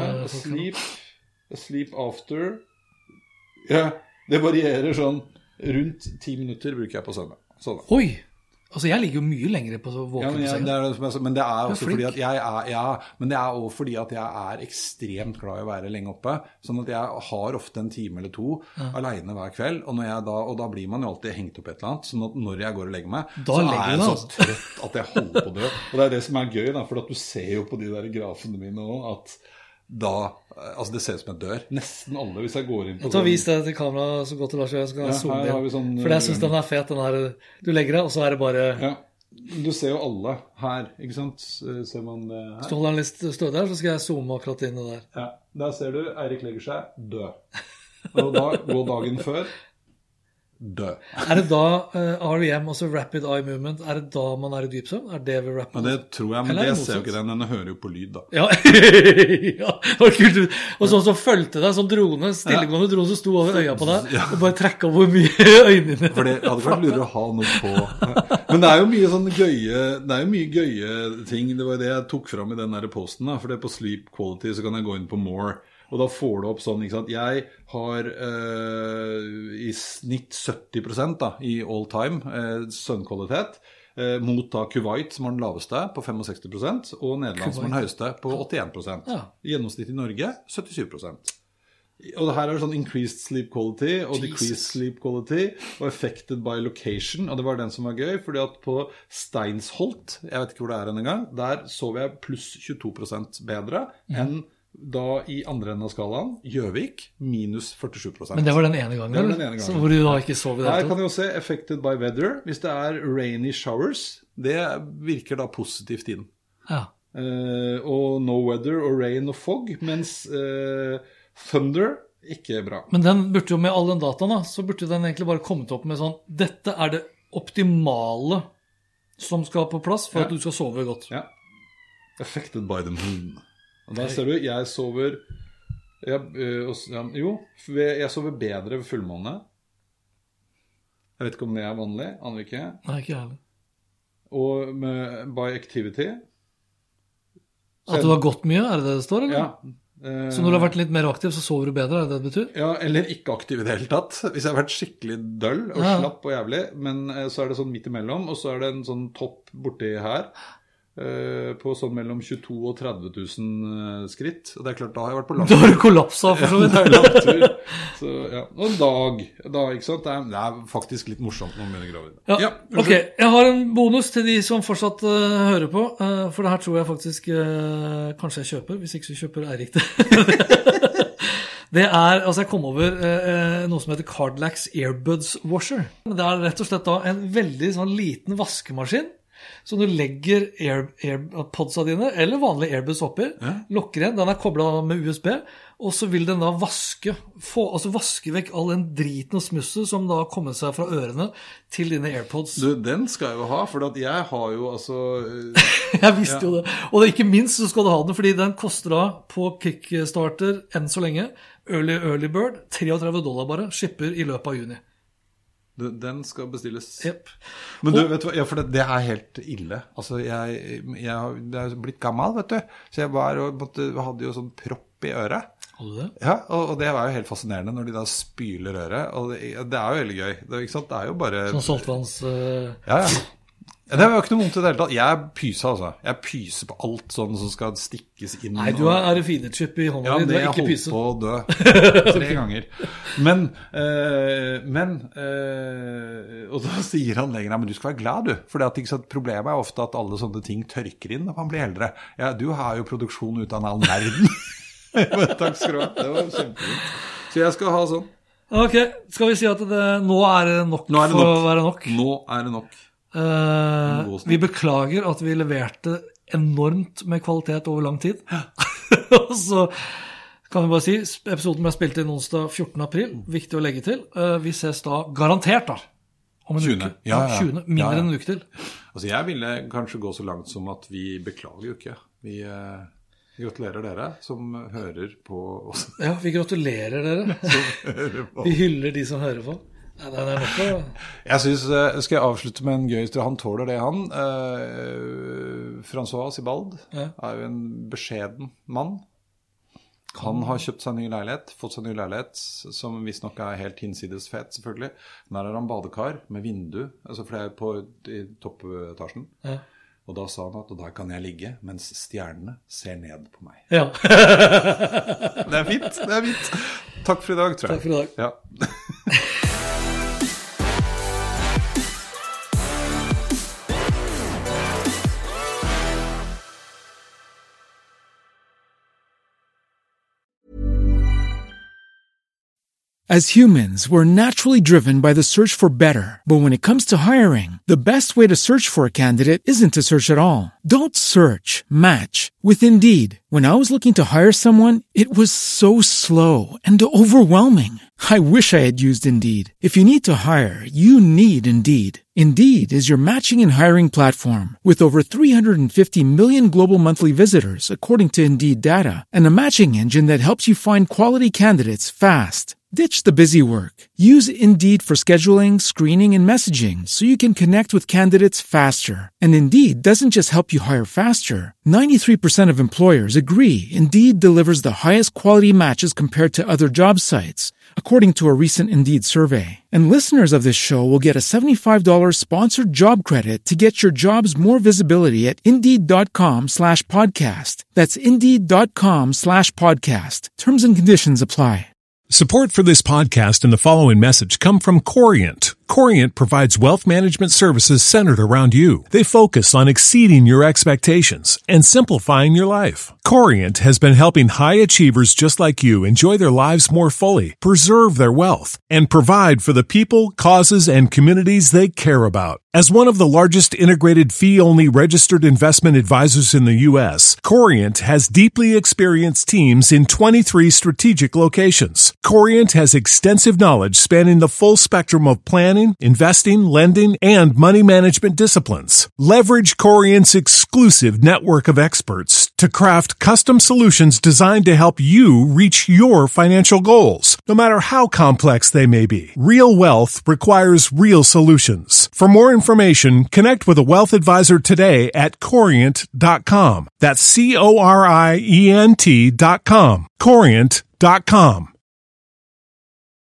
Sleep after. Ja, det varierer sånn. Rundt 10 minutter bruker jeg på å sove. Oi! Altså, jeg ligger jo mye lengre på å våkne på senga. Men det er også fordi at men det er også fordi at jeg er ekstremt glad i å være lenge oppe, sånn at jeg har ofte en time eller to alene hver kveld, og da blir man jo alltid hengt opp et eller annet, sånn at når jeg går og legger meg, så er jeg så trøtt at jeg holder på å dø. Og det er det som er gøy, da, for at du ser jo på de der grafene mine også, at altså det ser ut som jeg dør. Nesten alle, hvis jeg går inn på sånn... Vis det til kamera så godt til Lars, jeg skal zoome inn. Sånn, for jeg synes den er fet, den her. Du legger det, og så er det bare... Ja, du ser jo alle her, ikke sant? Ser man det her? Så holder den litt stødig her, så skal jeg zoome akkurat inn det der. Ja, der ser du, Eirik legger seg død. Og da går dagen før død. Er det da REM, altså Rapid Eye Movement, er det da man er i dyp søvn? Er det ved rapid? Ja, det tror jeg, men det ser jo ikke den hører jo på lyd da. Ja, ja, det var kult. Og sånn som følte deg, sånn drone, stillegående drone som sto over øya på deg, og bare trekket hvor mye øynene dine. For det hadde vært lurer å ha noe på. Men det er jo mye sånn gøye ting, det var det jeg tok fram i den der posten da, for det på Sleep Quality så kan jeg gå inn på More, og da får du opp sånn, ikke sant? Jeg har i snitt 70% da, i all time søvnkvalitet, mot da Kuwait som var den laveste på 65%, og Nederland som var den høyeste på 81%. Gjennomsnitt i Norge 77%. Og det her er sånn increased sleep quality og decreased sleep quality og affected by location, og det var den som var gøy, fordi at på Steinsholt, jeg vet ikke hvor det er en gang, der sov jeg pluss 22% bedre enn da i andre enden av skalaen, Gjøvik, minus 47%. Men det var den ene gangen, eller? Så hvor du da ikke sov i det? Her kan du jo se affected by weather. Hvis det er rainy showers, det virker da positivt inn. Ja. Og no weather og rain og fog, mens thunder ikke er bra. Men den burde jo med all den dataen da, så burde den egentlig bare kommet opp med sånn, dette er det optimale som skal på plass for at du skal sove godt. Ja. Affected by the moon. Og da ser du, jeg sover jeg sover bedre ved fullmåne. Jeg vet ikke om det er vanlig, aner ikke. Nei, ikke heller. Og by activity. At du har gått mye, er det det står, eller? Ja. Så når du har vært litt mer aktiv, så sover du bedre, er det det betyr? Ja, eller ikke aktiv i det hele tatt. Hvis jeg har vært skikkelig døll og slapp og jævlig, men så er det sånn midt imellom, og så er det en sånn topp borti her, på sånn mellom 22 og 30 000 skritt, og det er klart, da har jeg vært på langtur. Da har du kollapset for så vidt. Ja, det er langtur. Så, ja. Og en dag, ikke sant? Det er faktisk litt morsomt når man begynner gravid. Ja, ok. Jeg har en bonus til de som fortsatt hører på, for det her tror jeg faktisk kanskje jeg kjøper, hvis ikke så kjøper Eirik det. Det er, altså jeg kom over noe som heter Cardlax Earbuds Washer. Det er rett og slett da en veldig sånn liten vaskemaskin, så du legger AirPodsa dine, eller vanlige AirBuds oppi, lukker igjen, den er koblet med USB, og så vil den da vaske vekk all den driten og smusset som da kommer seg fra ørene til dine AirPods. Du, den skal jeg jo ha, for at jeg har jo altså... Jeg visste jo det. Og ikke minst så skal du ha den, fordi den koster da på Kickstarter enn så lenge, Early Bird, $33 bare, shipper i løpet av juni. Den skal bestilles. Yep. Men du, vet du hva, ja, for det er helt ille. Altså, jeg er blitt gammel, vet du. Så jeg hadde jo sånn propp i øret. Hadde du det? Ja, og det var jo helt fascinerende når de da spyler øret. Og det er jo veldig gøy. Det er jo ikke sant, det er jo bare... Sånn saltvanns... Ja. Det var jo ikke noe vondt i det hele tatt. Jeg pyser, altså. Jeg pyser på alt sånn som skal stikkes inn. Nei, du har RFID-chip i hånda di, du er ikke pyse. Ja, det holdt på å dø 3 ganger. Men og da sier han lenger, men du skal være glad, du. For problemet er ofte at alle sånne ting tørker inn når man blir eldre. Ja, du har jo produksjon ut av all verden. Men takk skal du ha, det var kjempefint. Så jeg skal ha sånn. Ok, skal vi si at nå er det nok for å være nok? Nå er det nok. Vi beklager at vi leverte enormt med kvalitet over lang tid. Og så kan vi bare si, episoden ble spilt inn onsdag 14. april, viktig å legge til. Vi ses da garantert da, om en 20. uke. Ja. 20, mindre enn en uke til. Altså jeg ville kanskje gå så langt som at vi beklager jo ikke. Vi gratulerer dere som hører på oss. Ja, vi gratulerer dere. Vi hyller de som hører på. Jeg synes, skal jeg avslutte med en gøy historie. Han tåler det, han. François Sibald er jo en beskjeden mann. Han har kjøpt seg en ny leilighet, fått seg en ny leilighet, som visst nok er helt hinsides fet, selvfølgelig. Der er han badekar med vindu, altså for det er på i toppetasjen. Ja. Og da sa han at da kan jeg ligge, mens stjernene ser ned på meg. Ja. Det er fint, det er fint. Takk for i dag, tror jeg. Takk for i dag. Ja. As humans, we're naturally driven by the search for better. But when it comes to hiring, the best way to search for a candidate isn't to search at all. Don't search, match with Indeed. When I was looking to hire someone, it was so slow and overwhelming. I wish I had used Indeed. If you need to hire, you need Indeed. Indeed is your matching and hiring platform with over 350 million global monthly visitors, according to Indeed data, and a matching engine that helps you find quality candidates fast. Ditch the busy work. Use Indeed for scheduling, screening, and messaging so you can connect with candidates faster. And Indeed doesn't just help you hire faster. 93% of employers agree Indeed delivers the highest quality matches compared to other job sites, according to a recent Indeed survey. And listeners of this show will get a $75 sponsored job credit to get your jobs more visibility at Indeed.com/podcast. That's Indeed.com/podcast. Terms and conditions apply. Support for this podcast and the following message come from Corient. Corient provides wealth management services centered around you. They focus on exceeding your expectations and simplifying your life. Corient has been helping high achievers just like you enjoy their lives more fully, preserve their wealth, and provide for the people, causes, and communities they care about. As one of the largest integrated fee-only registered investment advisors in the U.S., Corient has deeply experienced teams in 23 strategic locations. Corient has extensive knowledge spanning the full spectrum of planning, investing, lending, and money management disciplines. Leverage Corient's exclusive network of experts to craft custom solutions designed to help you reach your financial goals, no matter how complex they may be. Real wealth requires real solutions. For more information, connect with a wealth advisor today at Corient.com. That's Corient.com. Corient.com.